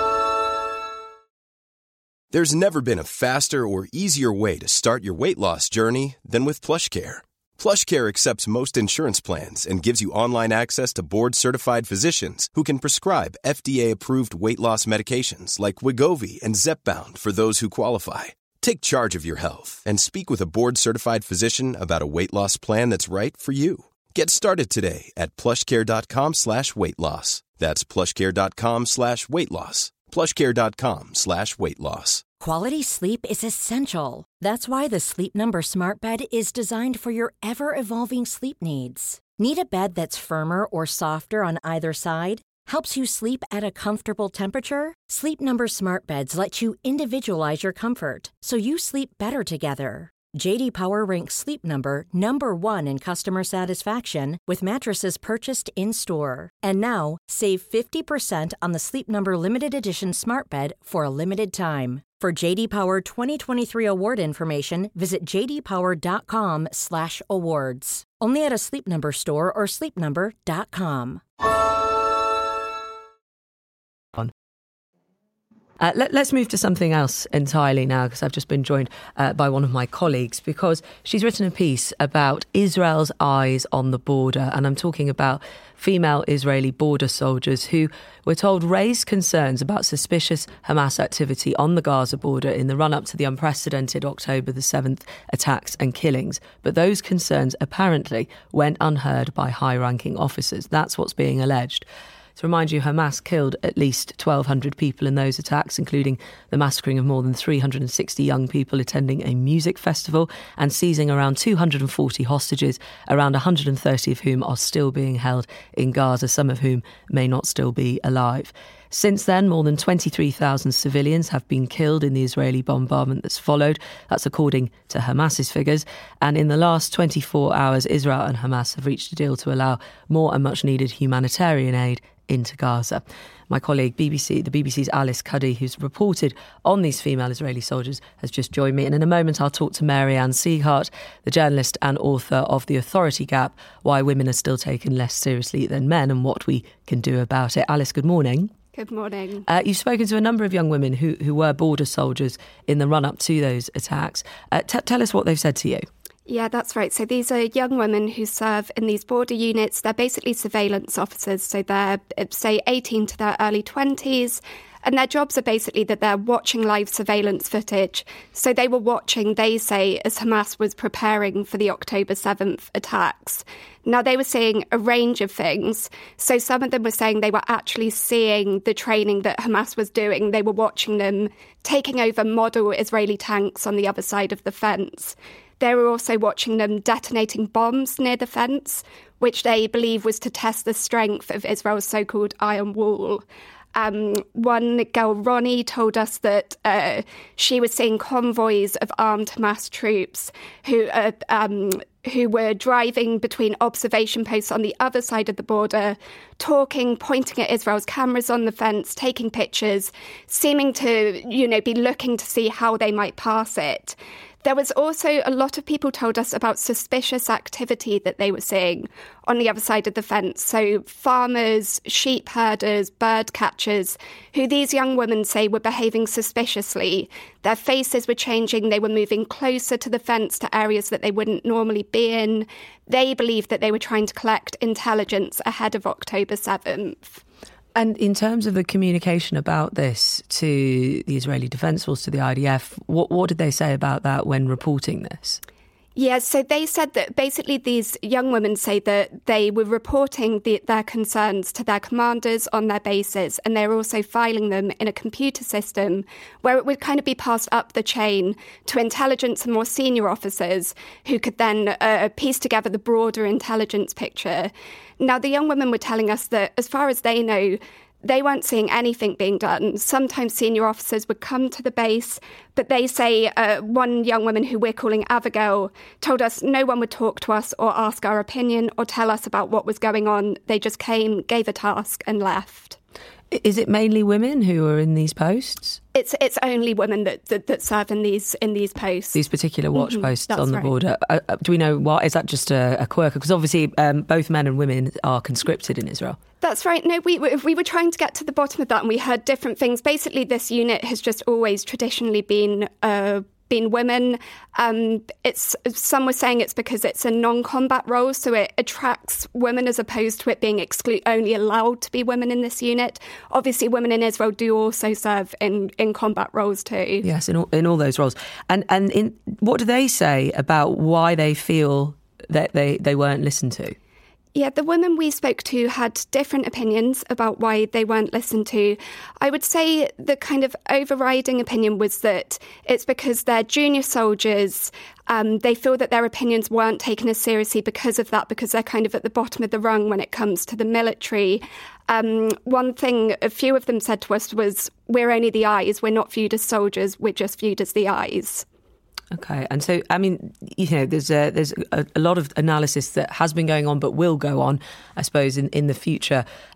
There's never been a faster or easier way to start your weight loss journey than with PlushCare. PlushCare accepts most insurance plans and gives you online access to board-certified physicians who can prescribe F D A-approved weight loss medications like Wegovy and Zepbound for those who qualify. Take charge of your health and speak with a board-certified physician about a weight loss plan that's right for you. Get started today at plushcare.com slash weight loss. That's plushcare.com slash weight loss. plushcare.com slash weight loss. Quality sleep is essential. That's why the Sleep Number Smart Bed is designed for your ever-evolving sleep needs. Need a bed that's firmer or softer on either side? Helps you sleep at a comfortable temperature? Sleep Number Smart Beds let you individualize your comfort, so you sleep better together. J D Power ranks Sleep Number number one in customer satisfaction with mattresses purchased in-store. And now, save fifty percent on the Sleep Number Limited Edition Smart Bed for a limited time. For J D Power twenty twenty-three award information, visit jdpower.com slash awards. Only at a Sleep Number store or sleep number dot com. Uh, let, let's move to something else entirely now, because I've just been joined uh, by one of my colleagues, because she's written a piece about Israel's eyes on the border. And I'm talking about female Israeli border soldiers who, we're told, raised concerns about suspicious Hamas activity on the Gaza border in the run-up to the unprecedented October the seventh attacks and killings. But those concerns apparently went unheard by high-ranking officers. That's what's being alleged. To remind you, Hamas killed at least twelve hundred people in those attacks, including the massacring of more than three hundred sixty young people attending a music festival and seizing around two hundred forty hostages, around one hundred thirty of whom are still being held in Gaza, some of whom may not still be alive. Since then, more than twenty-three thousand civilians have been killed in the Israeli bombardment that's followed. That's according to Hamas's figures. And in the last twenty-four hours, Israel and Hamas have reached a deal to allow more and much needed humanitarian aid into Gaza. My colleague, B B C, the B B C's Alice Cuddy, who's reported on these female Israeli soldiers, has just joined me. And in a moment, I'll talk to Mary-Anne Sieghart, the journalist and author of The Authority Gap, Why Women Are Still Taken Less Seriously Than Men and What We Can Do About It. Alice, good morning. Good morning. Uh, you've spoken to a number of young women who, who were border soldiers in the run-up to those attacks. Uh, t- tell us what they've said to you. Yeah, that's right. So these are young women who serve in these border units. They're basically surveillance officers. So they're, say, eighteen to their early twenties. And their jobs are basically that they're watching live surveillance footage. So they were watching, they say, as Hamas was preparing for the October seventh attacks. Now, they were seeing a range of things. So some of them were saying they were actually seeing the training that Hamas was doing. They were watching them taking over model Israeli tanks on the other side of the fence. They were also watching them detonating bombs near the fence, which they believe was to test the strength of Israel's so-called iron wall. Um, one girl, Ronnie, told us that uh, she was seeing convoys of armed Hamas troops who uh, um, who were driving between observation posts on the other side of the border, talking, pointing at Israel's cameras on the fence, taking pictures, seeming to, you know, be looking to see how they might pass it. There was also, a lot of people told us about suspicious activity that they were seeing on the other side of the fence. So farmers, sheep herders, bird catchers, who these young women say were behaving suspiciously. Their faces were changing. They were moving closer to the fence, to areas that they wouldn't normally be in. They believed that they were trying to collect intelligence ahead of October seventh. And in terms of the communication about this to the Israeli Defence Force, to the I D F, what, what did they say about that when reporting this? Yeah, so they said that basically these young women say that they were reporting the, their concerns to their commanders on their bases, and they're also filing them in a computer system where it would kind of be passed up the chain to intelligence and more senior officers who could then uh, piece together the broader intelligence picture. Now, the young women were telling us that as far as they know, they weren't seeing anything being done. Sometimes senior officers would come to the base, but they say uh, one young woman who we're calling Abigail told us no one would talk to us or ask our opinion or tell us about what was going on. They just came, gave a task and left. Is it mainly women who are in these posts? It's it's only women that, that, that serve in these in these posts. These particular watch mm-hmm, posts on the right. border. Uh, do we know why? Is that just a, a quirk? Because obviously um, both men and women are conscripted in Israel. That's right. No, we we were trying to get to the bottom of that, and we heard different things. Basically, this unit has just always traditionally been uh, been women. Um, it's some were saying it's because it's a non-combat role, so it attracts women as opposed to it being exclu- only allowed to be women in this unit. Obviously, women in Israel do also serve in, in combat roles too. Yes, in all, in all those roles. And and in, what do they say about why they feel that they, they weren't listened to? Yeah, the women we spoke to had different opinions about why they weren't listened to. I would say the kind of overriding opinion was that it's because they're junior soldiers. Um, they feel that their opinions weren't taken as seriously because of that, because they're kind of at the bottom of the rung when it comes to the military. Um, one thing a few of them said to us was, we're only the eyes, we're not viewed as soldiers, we're just viewed as the eyes. Okay, and so, I mean, you know, there's a, there's a, a lot of analysis that has been going on but will go on, I suppose, in, in the future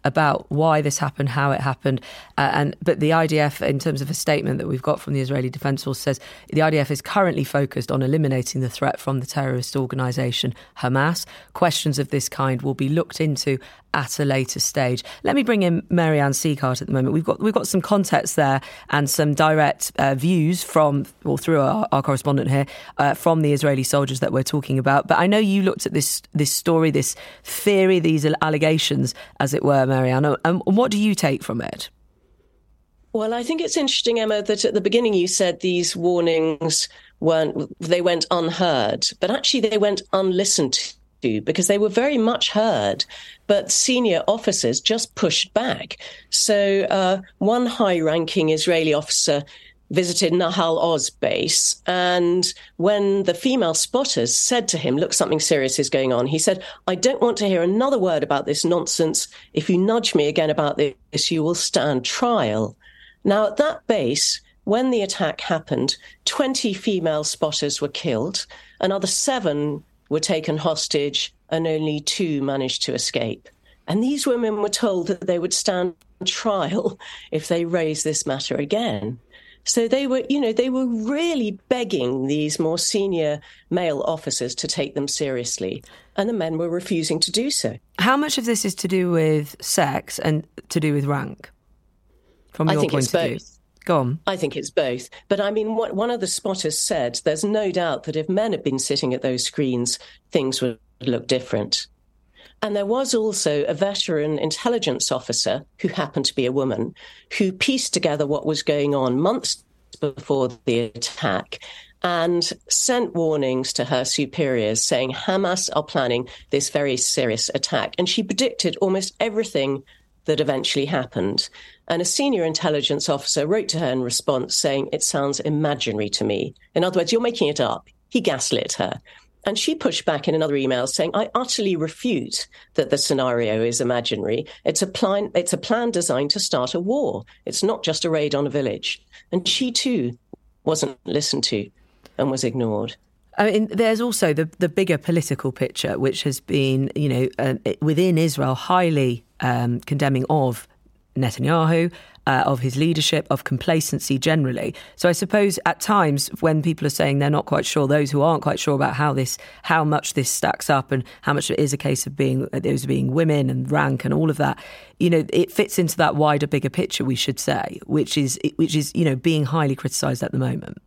about why this happened, how it happened. Uh, and But the I D F, in terms of a statement that we've got from the Israeli Defence Force, says the I D F is currently focused on eliminating the threat from the terrorist organisation Hamas. Questions of this kind will be looked into at a later stage. Let me bring in Mary-Anne Sieghart at the moment. We've got we've got some context there and some direct uh, views from, or through our, our correspondent here, uh, from the Israeli soldiers that we're talking about. But I know you looked at this this story, this theory, these allegations, as it were, Mary-Anne. And what do you take from it? Well, I think it's interesting, Emma, that at the beginning you said these warnings weren't, they went unheard, but actually they went unlistened to, because they were very much heard, but senior officers just pushed back. So uh, one high-ranking Israeli officer visited Nahal Oz base, and when the female spotters said to him, look, something serious is going on, he said, I don't want to hear another word about this nonsense. If you nudge me again about this, you will stand trial. Now, at that base, when the attack happened, twenty female spotters were killed, another seven were taken hostage, and only two managed to escape. And these women were told that they would stand trial if they raised this matter again. So they were, you know, they were really begging these more senior male officers to take them seriously, and the men were refusing to do so. How much of this is to do with sex and to do with rank, from your I think point it's of both. view? Go on. I think it's both. But I mean, what one of the spotters said, there's no doubt that if men had been sitting at those screens, things would look different. And there was also a veteran intelligence officer who happened to be a woman who pieced together what was going on months before the attack and sent warnings to her superiors saying Hamas are planning this very serious attack. And she predicted almost everything that eventually happened. And a senior intelligence officer wrote to her in response saying, it sounds imaginary to me. In other words, you're making it up. He gaslit her. And she pushed back in another email saying, I utterly refute that the scenario is imaginary. It's a plan, it's a plan designed to start a war. It's not just a raid on a village. And she, too, wasn't listened to and was ignored. I mean, there's also the, the bigger political picture, which has been, you know, uh, within Israel, highly um, condemning of Netanyahu, uh, of his leadership, of complacency generally. So I suppose at times when people are saying they're not quite sure, those who aren't quite sure about how this, how much this stacks up and how much it is a case of being those being women and rank and all of that, you know, it fits into that wider, bigger picture, we should say, which is which is, you know, being highly criticised at the moment.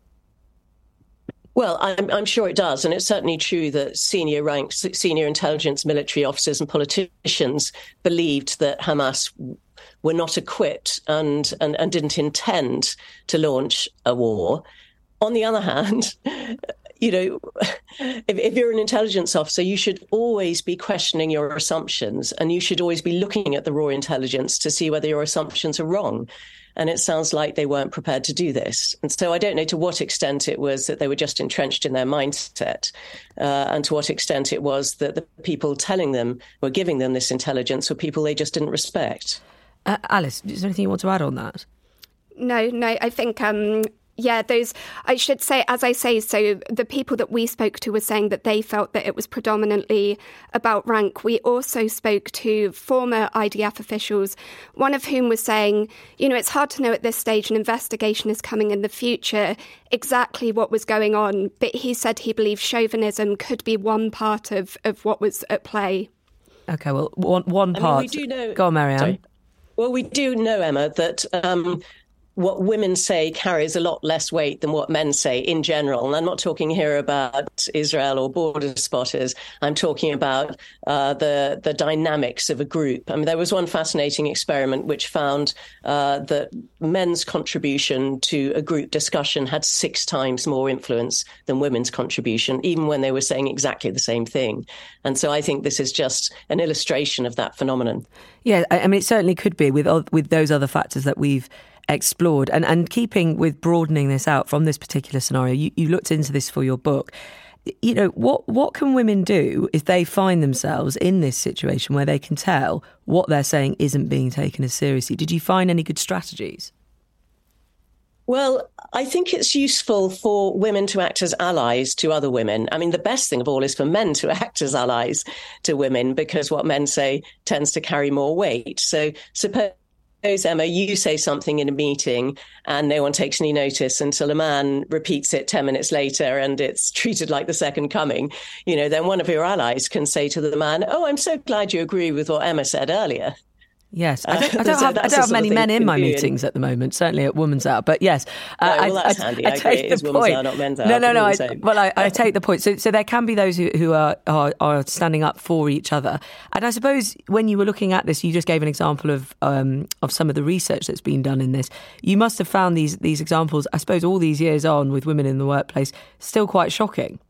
Well, I'm, I'm sure it does. And it's certainly true that senior ranks, senior intelligence, military officers and politicians believed that Hamas were not equipped and, and, and didn't intend to launch a war. On the other hand, you know, if, if you're an intelligence officer, you should always be questioning your assumptions, and you should always be looking at the raw intelligence to see whether your assumptions are wrong. And it sounds like they weren't prepared to do this. And so I don't know to what extent it was that they were just entrenched in their mindset, uh, and to what extent it was that the people telling them, were giving them this intelligence, were people they just didn't respect. Uh, Alice, is there anything you want to add on that? No, no, I think... Um... Yeah, those, I should say, as I say, so the people that we spoke to were saying that they felt that it was predominantly about rank. We also spoke to former I D F officials, one of whom was saying, you know, it's hard to know at this stage, an investigation is coming in the future, exactly what was going on. But he said he believed chauvinism could be one part of, of what was at play. OK, well, one, one part... I mean, we do know... Go on, Mary-Anne. Sorry. Well, we do know, Emma, that... Um, what women say carries a lot less weight than what men say in general. And I'm not talking here about Israel or border spotters. I'm talking about uh, the, the dynamics of a group. I mean, there was one fascinating experiment which found uh, that men's contribution to a group discussion had six times more influence than women's contribution, even when they were saying exactly the same thing. And so I think this is just an illustration of that phenomenon. Yeah, I mean, it certainly could be with with those other factors that we've explored. And, and keeping with broadening this out from this particular scenario, you, you looked into this for your book. You know, what, what can women do if they find themselves in this situation where they can tell what they're saying isn't being taken as seriously? Did you find any good strategies? Well, I think it's useful for women to act as allies to other women. I mean, the best thing of all is for men to act as allies to women, because what men say tends to carry more weight. So suppose, Emma, you say something in a meeting and no one takes any notice until a man repeats it ten minutes later and it's treated like the second coming. You know, then one of your allies can say to the man, oh, I'm so glad you agree with what Emma said earlier. Yes, I don't, I don't have, I don't have many men in my meetings at the moment, certainly at Women's Hour, but yes. Uh, no, well, that's I, handy. I, I, I take agree. the point. Hour, not men's no, no, no. I, the well, I, I take the point. So, so there can be those who, who are, are are standing up for each other. And I suppose when you were looking at this, you just gave an example of um, of some of the research that's been done in this. You must have found these these examples, I suppose, all these years on with women in the workplace, still quite shocking.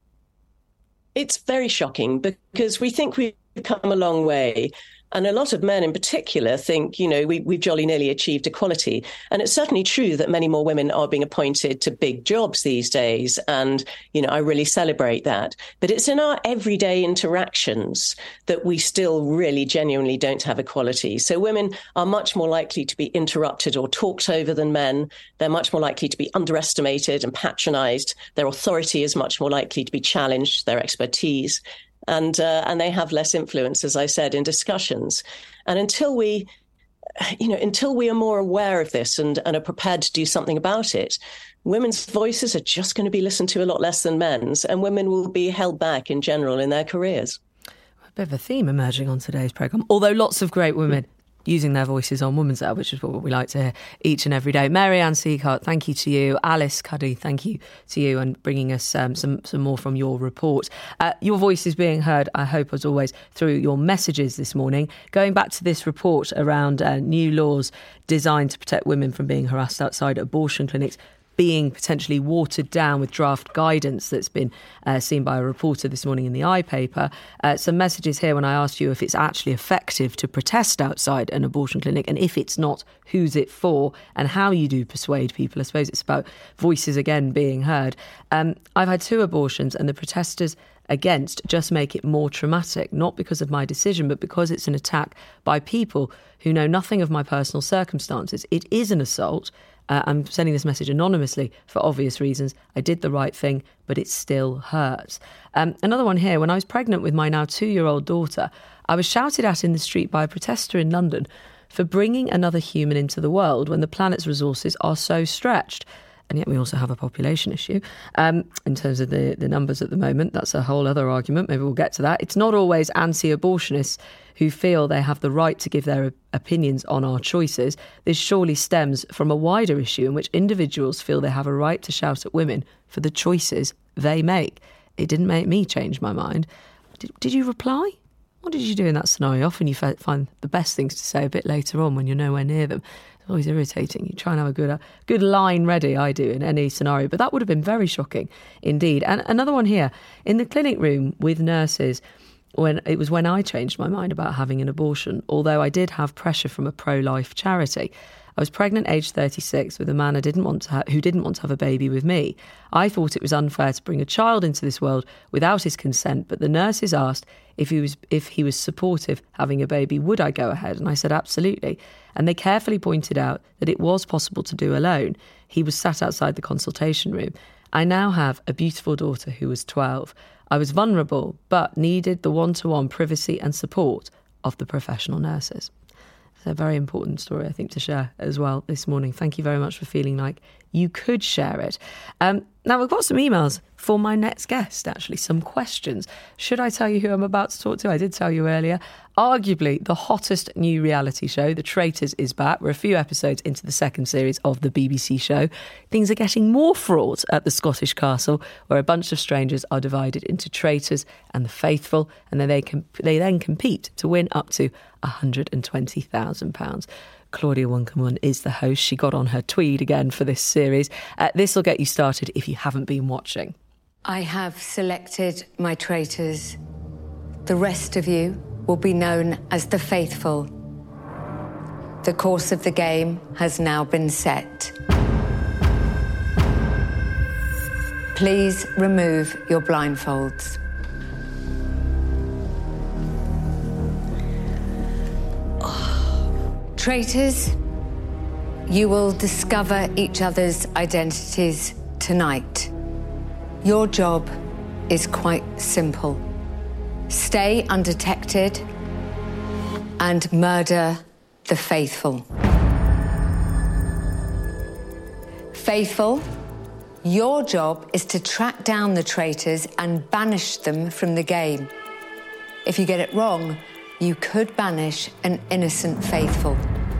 It's very shocking because we think we've come a long way. And a lot of men in particular think, you know, we, we've jolly nearly achieved equality. And it's certainly true that many more women are being appointed to big jobs these days. And, you know, I really celebrate that. But it's in our everyday interactions that we still really genuinely don't have equality. So women are much more likely to be interrupted or talked over than men. They're much more likely to be underestimated and patronized. Their authority is much more likely to be challenged, their expertise. And uh, and they have less influence, as I said, in discussions. And until we, you know, until we are more aware of this and, and are prepared to do something about it, women's voices are just going to be listened to a lot less than men's, and women will be held back in general in their careers. A bit of a theme emerging on today's programme, although lots of great women using their voices on Women's Hour, which is what we like to hear each and every day. Mary Ann Sieghart, thank you to you. Alice Cuddy, thank you to you, and bringing us um, some, some more from your report. Uh, your voice is being heard, I hope, as always, through your messages this morning. Going back to this report around uh, new laws designed to protect women from being harassed outside abortion clinics being potentially watered down with draft guidance that's been uh, seen by a reporter this morning in the I paper. Uh, some messages here when I asked you if it's actually effective to protest outside an abortion clinic, and if it's not, who's it for, and how you do persuade people. I suppose it's about voices again being heard. Um, I've had two abortions, and the protesters against just make it more traumatic, not because of my decision, but because it's an attack by people who know nothing of my personal circumstances. It is an assault. Uh, I'm sending this message anonymously for obvious reasons. I did the right thing, but it still hurts. Um, another one here. When I was pregnant with my now two-year-old daughter, I was shouted at in the street by a protester in London for bringing another human into the world when the planet's resources are so stretched. And yet we also have a population issue um, in terms of the, the numbers at the moment. That's a whole other argument. Maybe we'll get to that. It's not always anti-abortionists who feel they have the right to give their opinions on our choices. This surely stems from a wider issue in which individuals feel they have a right to shout at women for the choices they make. It didn't make me change my mind. Did, did you reply? What did you do in that scenario? Often you find the best things to say a bit later on when you're nowhere near them. It's always irritating. You try and have a good, a good line ready, I do, in any scenario. But that would have been very shocking indeed. And another one here, in the clinic room with nurses, when it was when I changed my mind about having an abortion, although I did have pressure from a pro-life charity. I was pregnant aged thirty-six with a man I didn't want to ha- who didn't want to have a baby with me. I thought it was unfair to bring a child into this world without his consent, but the nurses asked if he was if he was supportive having a baby, would I go ahead? And I said absolutely. And they carefully pointed out that it was possible to do alone. He was sat outside the consultation room. I now have a beautiful daughter who was twelve. I was vulnerable, but needed the one-to-one privacy and support of the professional nurses. It's a very important story, I think, to share as well this morning. Thank you very much for feeling like you could share it. Um, now, we've got some emails for my next guest, actually, some questions. Should I tell you who I'm about to talk to? I did tell you earlier. Arguably the hottest new reality show, The Traitors, is back. We're a few episodes into the second series of the B B C show. Things are getting more fraught at the Scottish castle, where a bunch of strangers are divided into traitors and the faithful, and then they, comp- they then compete to win up to one hundred twenty thousand pounds. Claudia Winkleman is the host. She got on her tweed again for this series. Uh, this will get you started if you haven't been watching. I have selected my traitors. The rest of you will be known as the faithful. The course of the game has now been set. Please remove your blindfolds. Traitors, You will discover each other's identities tonight. Your job is quite simple. Stay undetected and murder the faithful. Faithful, your job is to track down the traitors and banish them from the game. If you get it wrong, you could banish an innocent faithful.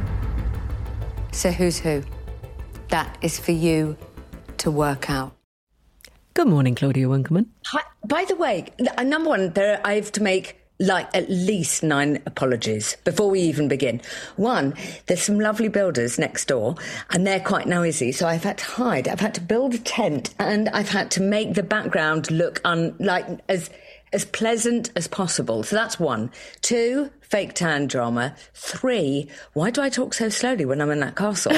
So who's who? That is for you to work out. Good morning, Claudia Winkleman. Hi. By the way, uh, number one, there I have to make like at least nine apologies before we even begin. One, there's some lovely builders next door and they're quite noisy, so I've had to hide. I've had to build a tent and I've had to make the background look un- like as as pleasant as possible. So that's one. Two, fake tan drama. Three, why do I talk so slowly when I'm in that castle?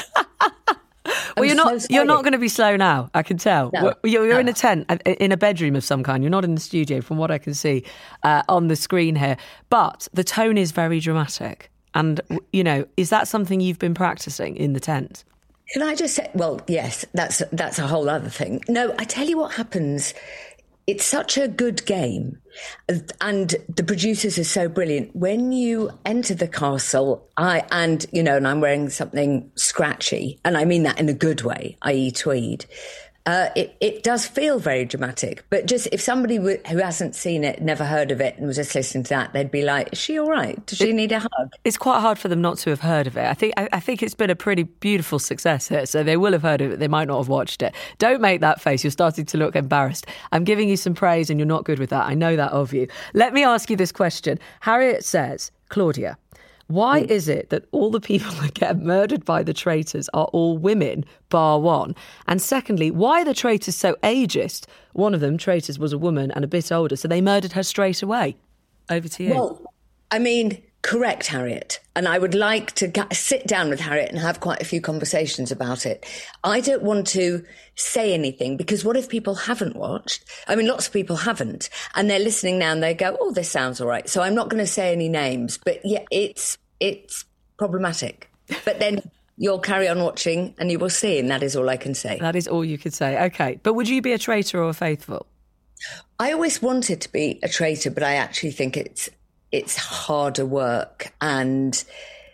Well, you're not. So you're not going to be slow now. I can tell. No, you're you're no. in a tent, in a bedroom of some kind. You're not in the studio, from what I can see uh, on the screen here. But the tone is very dramatic. And you know, is that something you've been practicing in the tent? Can I just say? Well, yes. That's that's a whole other thing. No, I tell you what happens. It's such a good game, and the producers are so brilliant. When you enter the castle, I and you know, and I'm wearing something scratchy, and I mean that in a good way, that is tweed. Uh, it it does feel very dramatic, but just if somebody w- who hasn't seen it, never heard of it, and was just listening to that, they'd be like, "Is she all right? Does she it, need a hug?" It's quite hard for them not to have heard of it. I think I, I think it's been a pretty beautiful success here, so they will have heard of it. They might not have watched it. Don't make that face. You're starting to look embarrassed. I'm giving you some praise, and you're not good with that. I know that of you. Let me ask you this question. Harriet says, Claudia, why is it that all the people that get murdered by the traitors are all women, bar one? And secondly, why are the traitors so ageist? One of them, traitors, was a woman and a bit older, so they murdered her straight away. Over to you. Well, I mean, correct, Harriet. And I would like to ga- sit down with Harriet and have quite a few conversations about it. I don't want to say anything because what if people haven't watched? I mean, lots of people haven't. And they're listening now and they go, oh, this sounds all right. So I'm not going to say any names. But yeah, it's it's problematic. But then you'll carry on watching and you will see. And that is all I can say. That is all you could say. OK. But would you be a traitor or a faithful? I always wanted to be a traitor, but I actually think it's it's harder work. And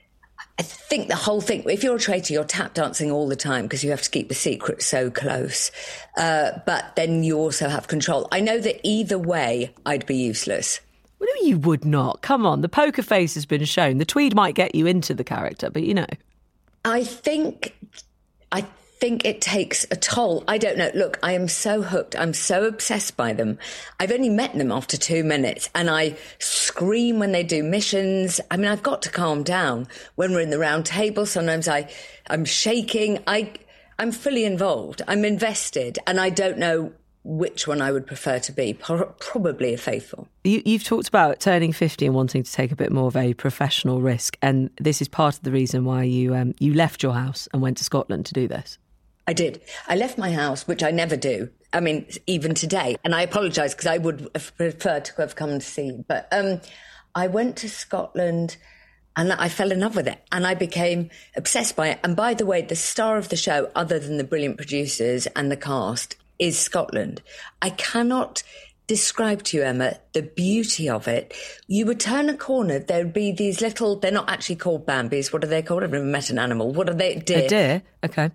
I think the whole thing, if you're a traitor, you're tap dancing all the time because you have to keep the secret so close. Uh, but then you also have control. I know that either way, I'd be useless. Well, no, you would not. Come on, the poker face has been shown. The tweed might get you into the character, but you know. I think, I think it takes a toll. I don't know. Look, I am so hooked. I'm so obsessed by them. I've only met them after two minutes and I scream when they do missions. I mean, I've got to calm down. When we're in the round table, sometimes I, I'm shaking. I, I'm fully involved. I'm invested and I don't know which one I would prefer to be. Probably a faithful. You, you've talked about turning fifty and wanting to take a bit more of a professional risk. And this is part of the reason why you um, you left your house and went to Scotland to do this. I did. I left my house, which I never do. I mean, even today. And I apologise because I would have preferred to have come to see you. But um, I went to Scotland and I fell in love with it. And I became obsessed by it. And by the way, the star of the show, other than the brilliant producers and the cast, is Scotland. I cannot describe to you, Emma, the beauty of it. You would turn a corner, there would be these little, they're not actually called Bambis. What are they called? I've never met an animal. What are they? Deer. A deer? Okay.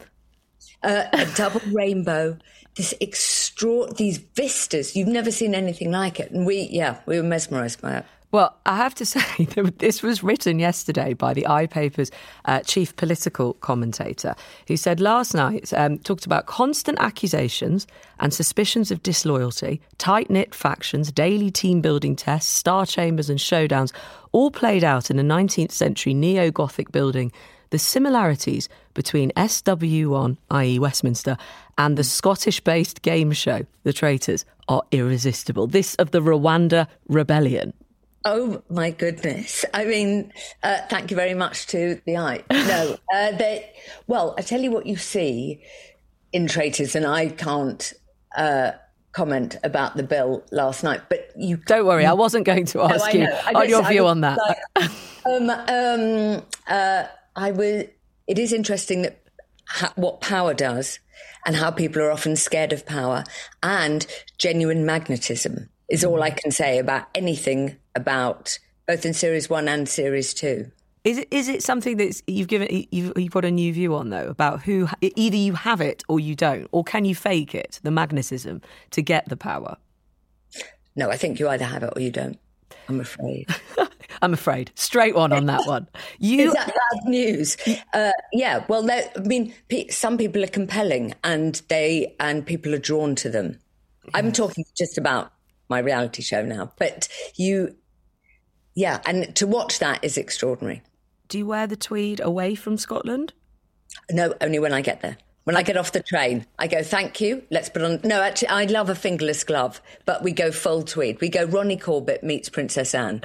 Uh, a double rainbow, this extra, these vistas. You've never seen anything like it. And we, yeah, we were mesmerised by it. Well, I have to say, this was written yesterday by the iPaper's uh, chief political commentator, who said last night, um, talked about constant accusations and suspicions of disloyalty, tight-knit factions, daily team-building tests, star chambers and showdowns, all played out in a nineteenth century neo-Gothic building. The similarities between S W one, that is. Westminster, and the Scottish-based game show, The Traitors, are irresistible. This of the Rwanda Rebellion. Oh, my goodness. I mean, uh, thank you very much to the eye. No, uh, they, well, I tell you what you see in Traitors, and I can't uh, comment about the bill last night, but you... Don't worry, I wasn't going to ask no, you on your view on that. Like, um, um, uh, I was... it is interesting that ha- what power does and how people are often scared of power, and genuine magnetism is all I can say about anything about both in series one and series two. Is it is it something that you've given you've, you've got a new view on, though, about who either you have it or you don't, or can you fake it, the magnetism, to get the power? No, I think you either have it or you don't. I'm afraid. I'm afraid. Straight on on that one. You... Is that bad news? Uh, yeah. Well, I mean, some people are compelling, and they and people are drawn to them. Yes. I'm talking just about my reality show now, but you, yeah, and to watch that is extraordinary. Do you wear the tweed away from Scotland? No, only when I get there. When I get off the train, I go, thank you, let's put on... No, actually, I love a fingerless glove, but we go full tweed. We go Ronnie Corbett meets Princess Anne.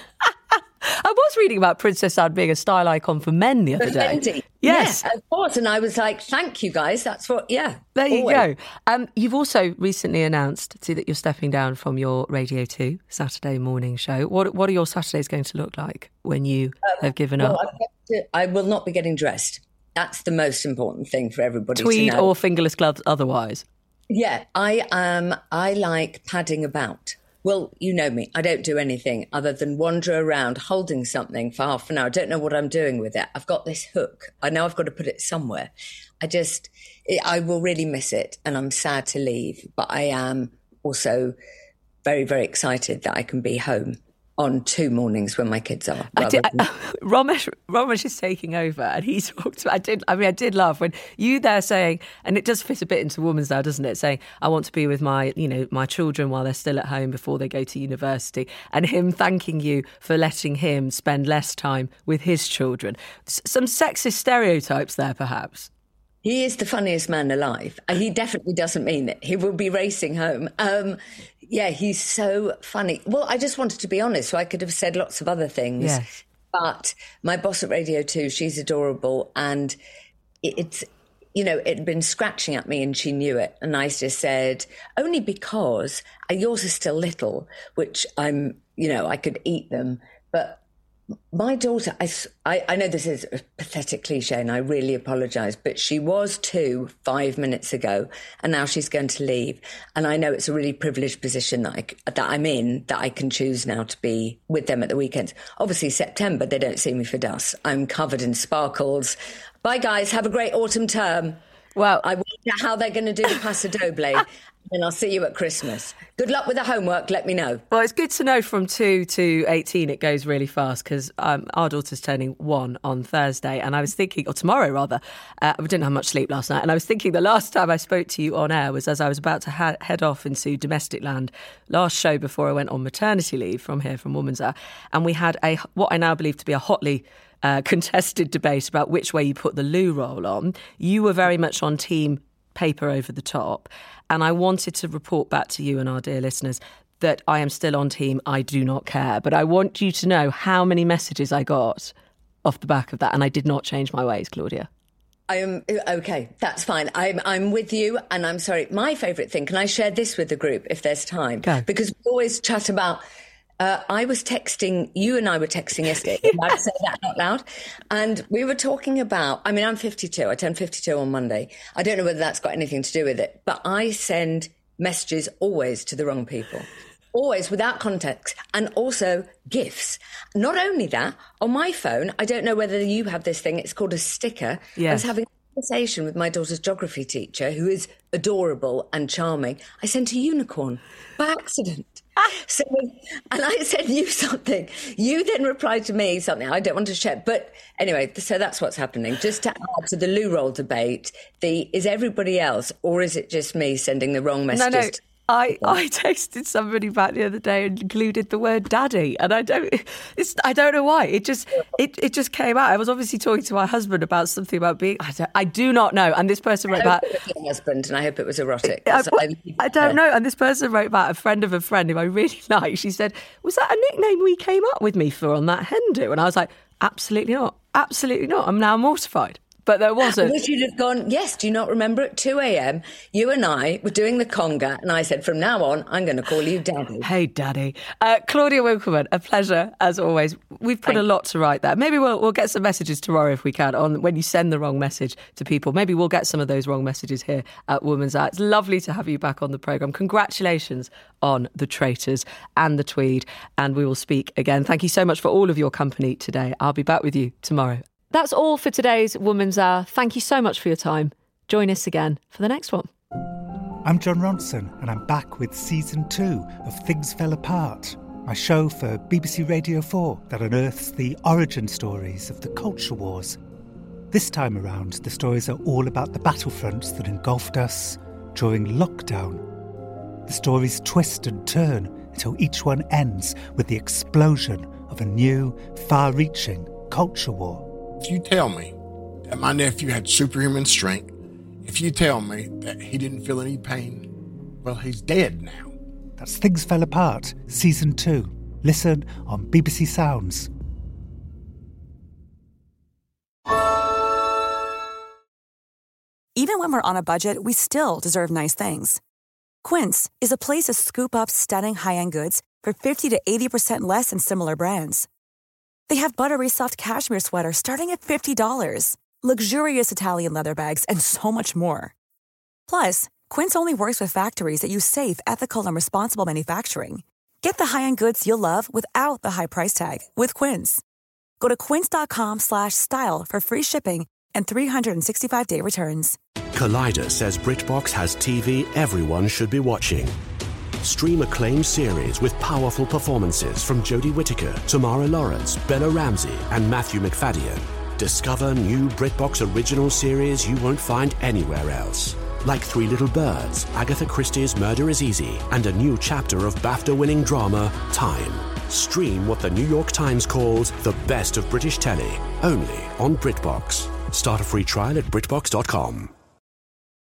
I was reading about Princess Anne being a style icon for men the other day. Fendi. Yes. Yeah, of course. And I was like, thank you, guys. That's what, yeah. There you always. go. Um, you've also recently announced, too, that you're stepping down from your Radio two Saturday morning show. What What are your Saturdays going to look like when you um, have given well, up? To, I will not be getting dressed. That's the most important thing for everybody Tweed to know. or fingerless gloves otherwise? Yeah, I um, I like padding about. Well, you know me. I don't do anything other than wander around holding something for half an hour. I don't know what I'm doing with it. I've got this hook. I know I've got to put it somewhere. I just, I will really miss it, and I'm sad to leave. But I am also very, very excited that I can be home on two mornings when my kids are. I did, than... I, Romesh, Romesh is taking over, and he talked about, I did, I mean, I did laugh when you there saying, and it does fit a bit into Woman's Hour, doesn't it? Saying, I want to be with my, you know, my children while they're still at home before they go to university, and him thanking you for letting him spend less time with his children. S- some sexist stereotypes there, perhaps. He is the funniest man alive. He definitely doesn't mean it. He will be racing home. Um, yeah, he's so funny. Well, I just wanted to be honest, so I could have said lots of other things. Yes. But my boss at Radio two, she's adorable. And it's, you know, it had been scratching at me and she knew it. And I just said, only because yours are still little, which I'm, you know, I could eat them. But my daughter, I, I, I know this is a pathetic cliche and I really apologise, but she was two five minutes ago and now she's going to leave. And I know it's a really privileged position that, I, that I'm in, that I can choose now to be with them at the weekends. Obviously, September, they don't see me for dust. I'm covered in sparkles. Bye, guys. Have a great autumn term. Well, I wonder how they're going to do the Paso Doble. And I'll see you at Christmas. Good luck with the homework. Let me know. Well, it's good to know from two to eighteen it goes really fast because um, our daughter's turning one on Thursday. And I was thinking, or tomorrow rather, uh, I didn't have much sleep last night. And I was thinking the last time I spoke to you on air was as I was about to ha- head off into domestic land, last show before I went on maternity leave from here, from Woman's Hour. And we had a what I now believe to be a hotly uh, contested debate about which way you put the loo roll on. You were very much on team paper over the top. And I wanted to report back to you and our dear listeners that I am still on team I do not care. But I want you to know how many messages I got off the back of that. And I did not change my ways, Claudia. I am okay. That's fine. I'm I'm with you. And I'm sorry. My favourite thing, can I share this with the group if there's time? Go. Because we always chat about... Uh, I was texting, you and I were texting yesterday, yeah. I'd say that out loud, and we were talking about, I mean, I'm fifty-two, I turned fifty-two on Monday. I don't know whether that's got anything to do with it, but I send messages always to the wrong people, always without context, and also GIFs. Not only that, on my phone, I don't know whether you have this thing, it's called a sticker. Yes. I was having a conversation with my daughter's geography teacher, who is adorable and charming. I sent a unicorn by accident. So, and I sent you something. You then replied to me something. I don't want to share. But anyway, so that's what's happening. Just to add to the loo roll debate, the is everybody else or is it just me sending the wrong messages? No, no. I, I texted somebody back the other day and included the word daddy, and I don't it's I don't know why it just it, it just came out. I was obviously talking to my husband about something about being I, don't, I do not know, and this person wrote back. I hope it was your husband, and I hope it was erotic. I, so I, I don't know, and this person wrote back, a friend of a friend who I really like. She said, "Was that a nickname we came up with me for on that hen do?" And I was like, "Absolutely not, absolutely not." I'm now mortified. but there wasn't. I wish you'd have gone, yes, do you not remember at two a.m. you and I were doing the conga and I said, from now on, I'm going to call you Daddy. Hey, Daddy. Uh, Claudia Winkleman, a pleasure as always. We've put Thanks. a lot to write there. Maybe we'll, we'll get some messages tomorrow if we can on when you send the wrong message to people. Maybe we'll get some of those wrong messages here at Woman's Hour. It's lovely to have you back on the programme. Congratulations on The Traitors and The Tweed, and we will speak again. Thank you so much for all of your company today. I'll be back with you tomorrow. That's all for today's Woman's Hour. Thank you so much for your time. Join us again for the next one. I'm John Ronson, and I'm back with season two of Things Fell Apart, my show for B B C Radio four that unearths the origin stories of the culture wars. This time around, the stories are all about the battlefronts that engulfed us during lockdown. The stories twist and turn until each one ends with the explosion of a new, far-reaching culture war. If you tell me that my nephew had superhuman strength, if you tell me that he didn't feel any pain, well, he's dead now. That's Things Fell Apart, Season two. Listen on B B C Sounds. Even when we're on a budget, we still deserve nice things. Quince is a place to scoop up stunning high-end goods for fifty to eighty percent less than similar brands. They have buttery soft cashmere sweaters starting at fifty dollars, luxurious Italian leather bags, and so much more. Plus, Quince only works with factories that use safe, ethical, and responsible manufacturing. Get the high-end goods you'll love without the high price tag with Quince. Go to quince.com slash style for free shipping and three sixty-five day returns. Collider says BritBox has T V everyone should be watching. Stream acclaimed series with powerful performances from Jodie Whittaker, Tamara Lawrence, Bella Ramsey, and Matthew McFadden. Discover new BritBox original series you won't find anywhere else. Like Three Little Birds, Agatha Christie's Murder is Easy, and a new chapter of BAFTA-winning drama, Time. Stream what the New York Times calls the best of British telly, only on BritBox. Start a free trial at BritBox dot com.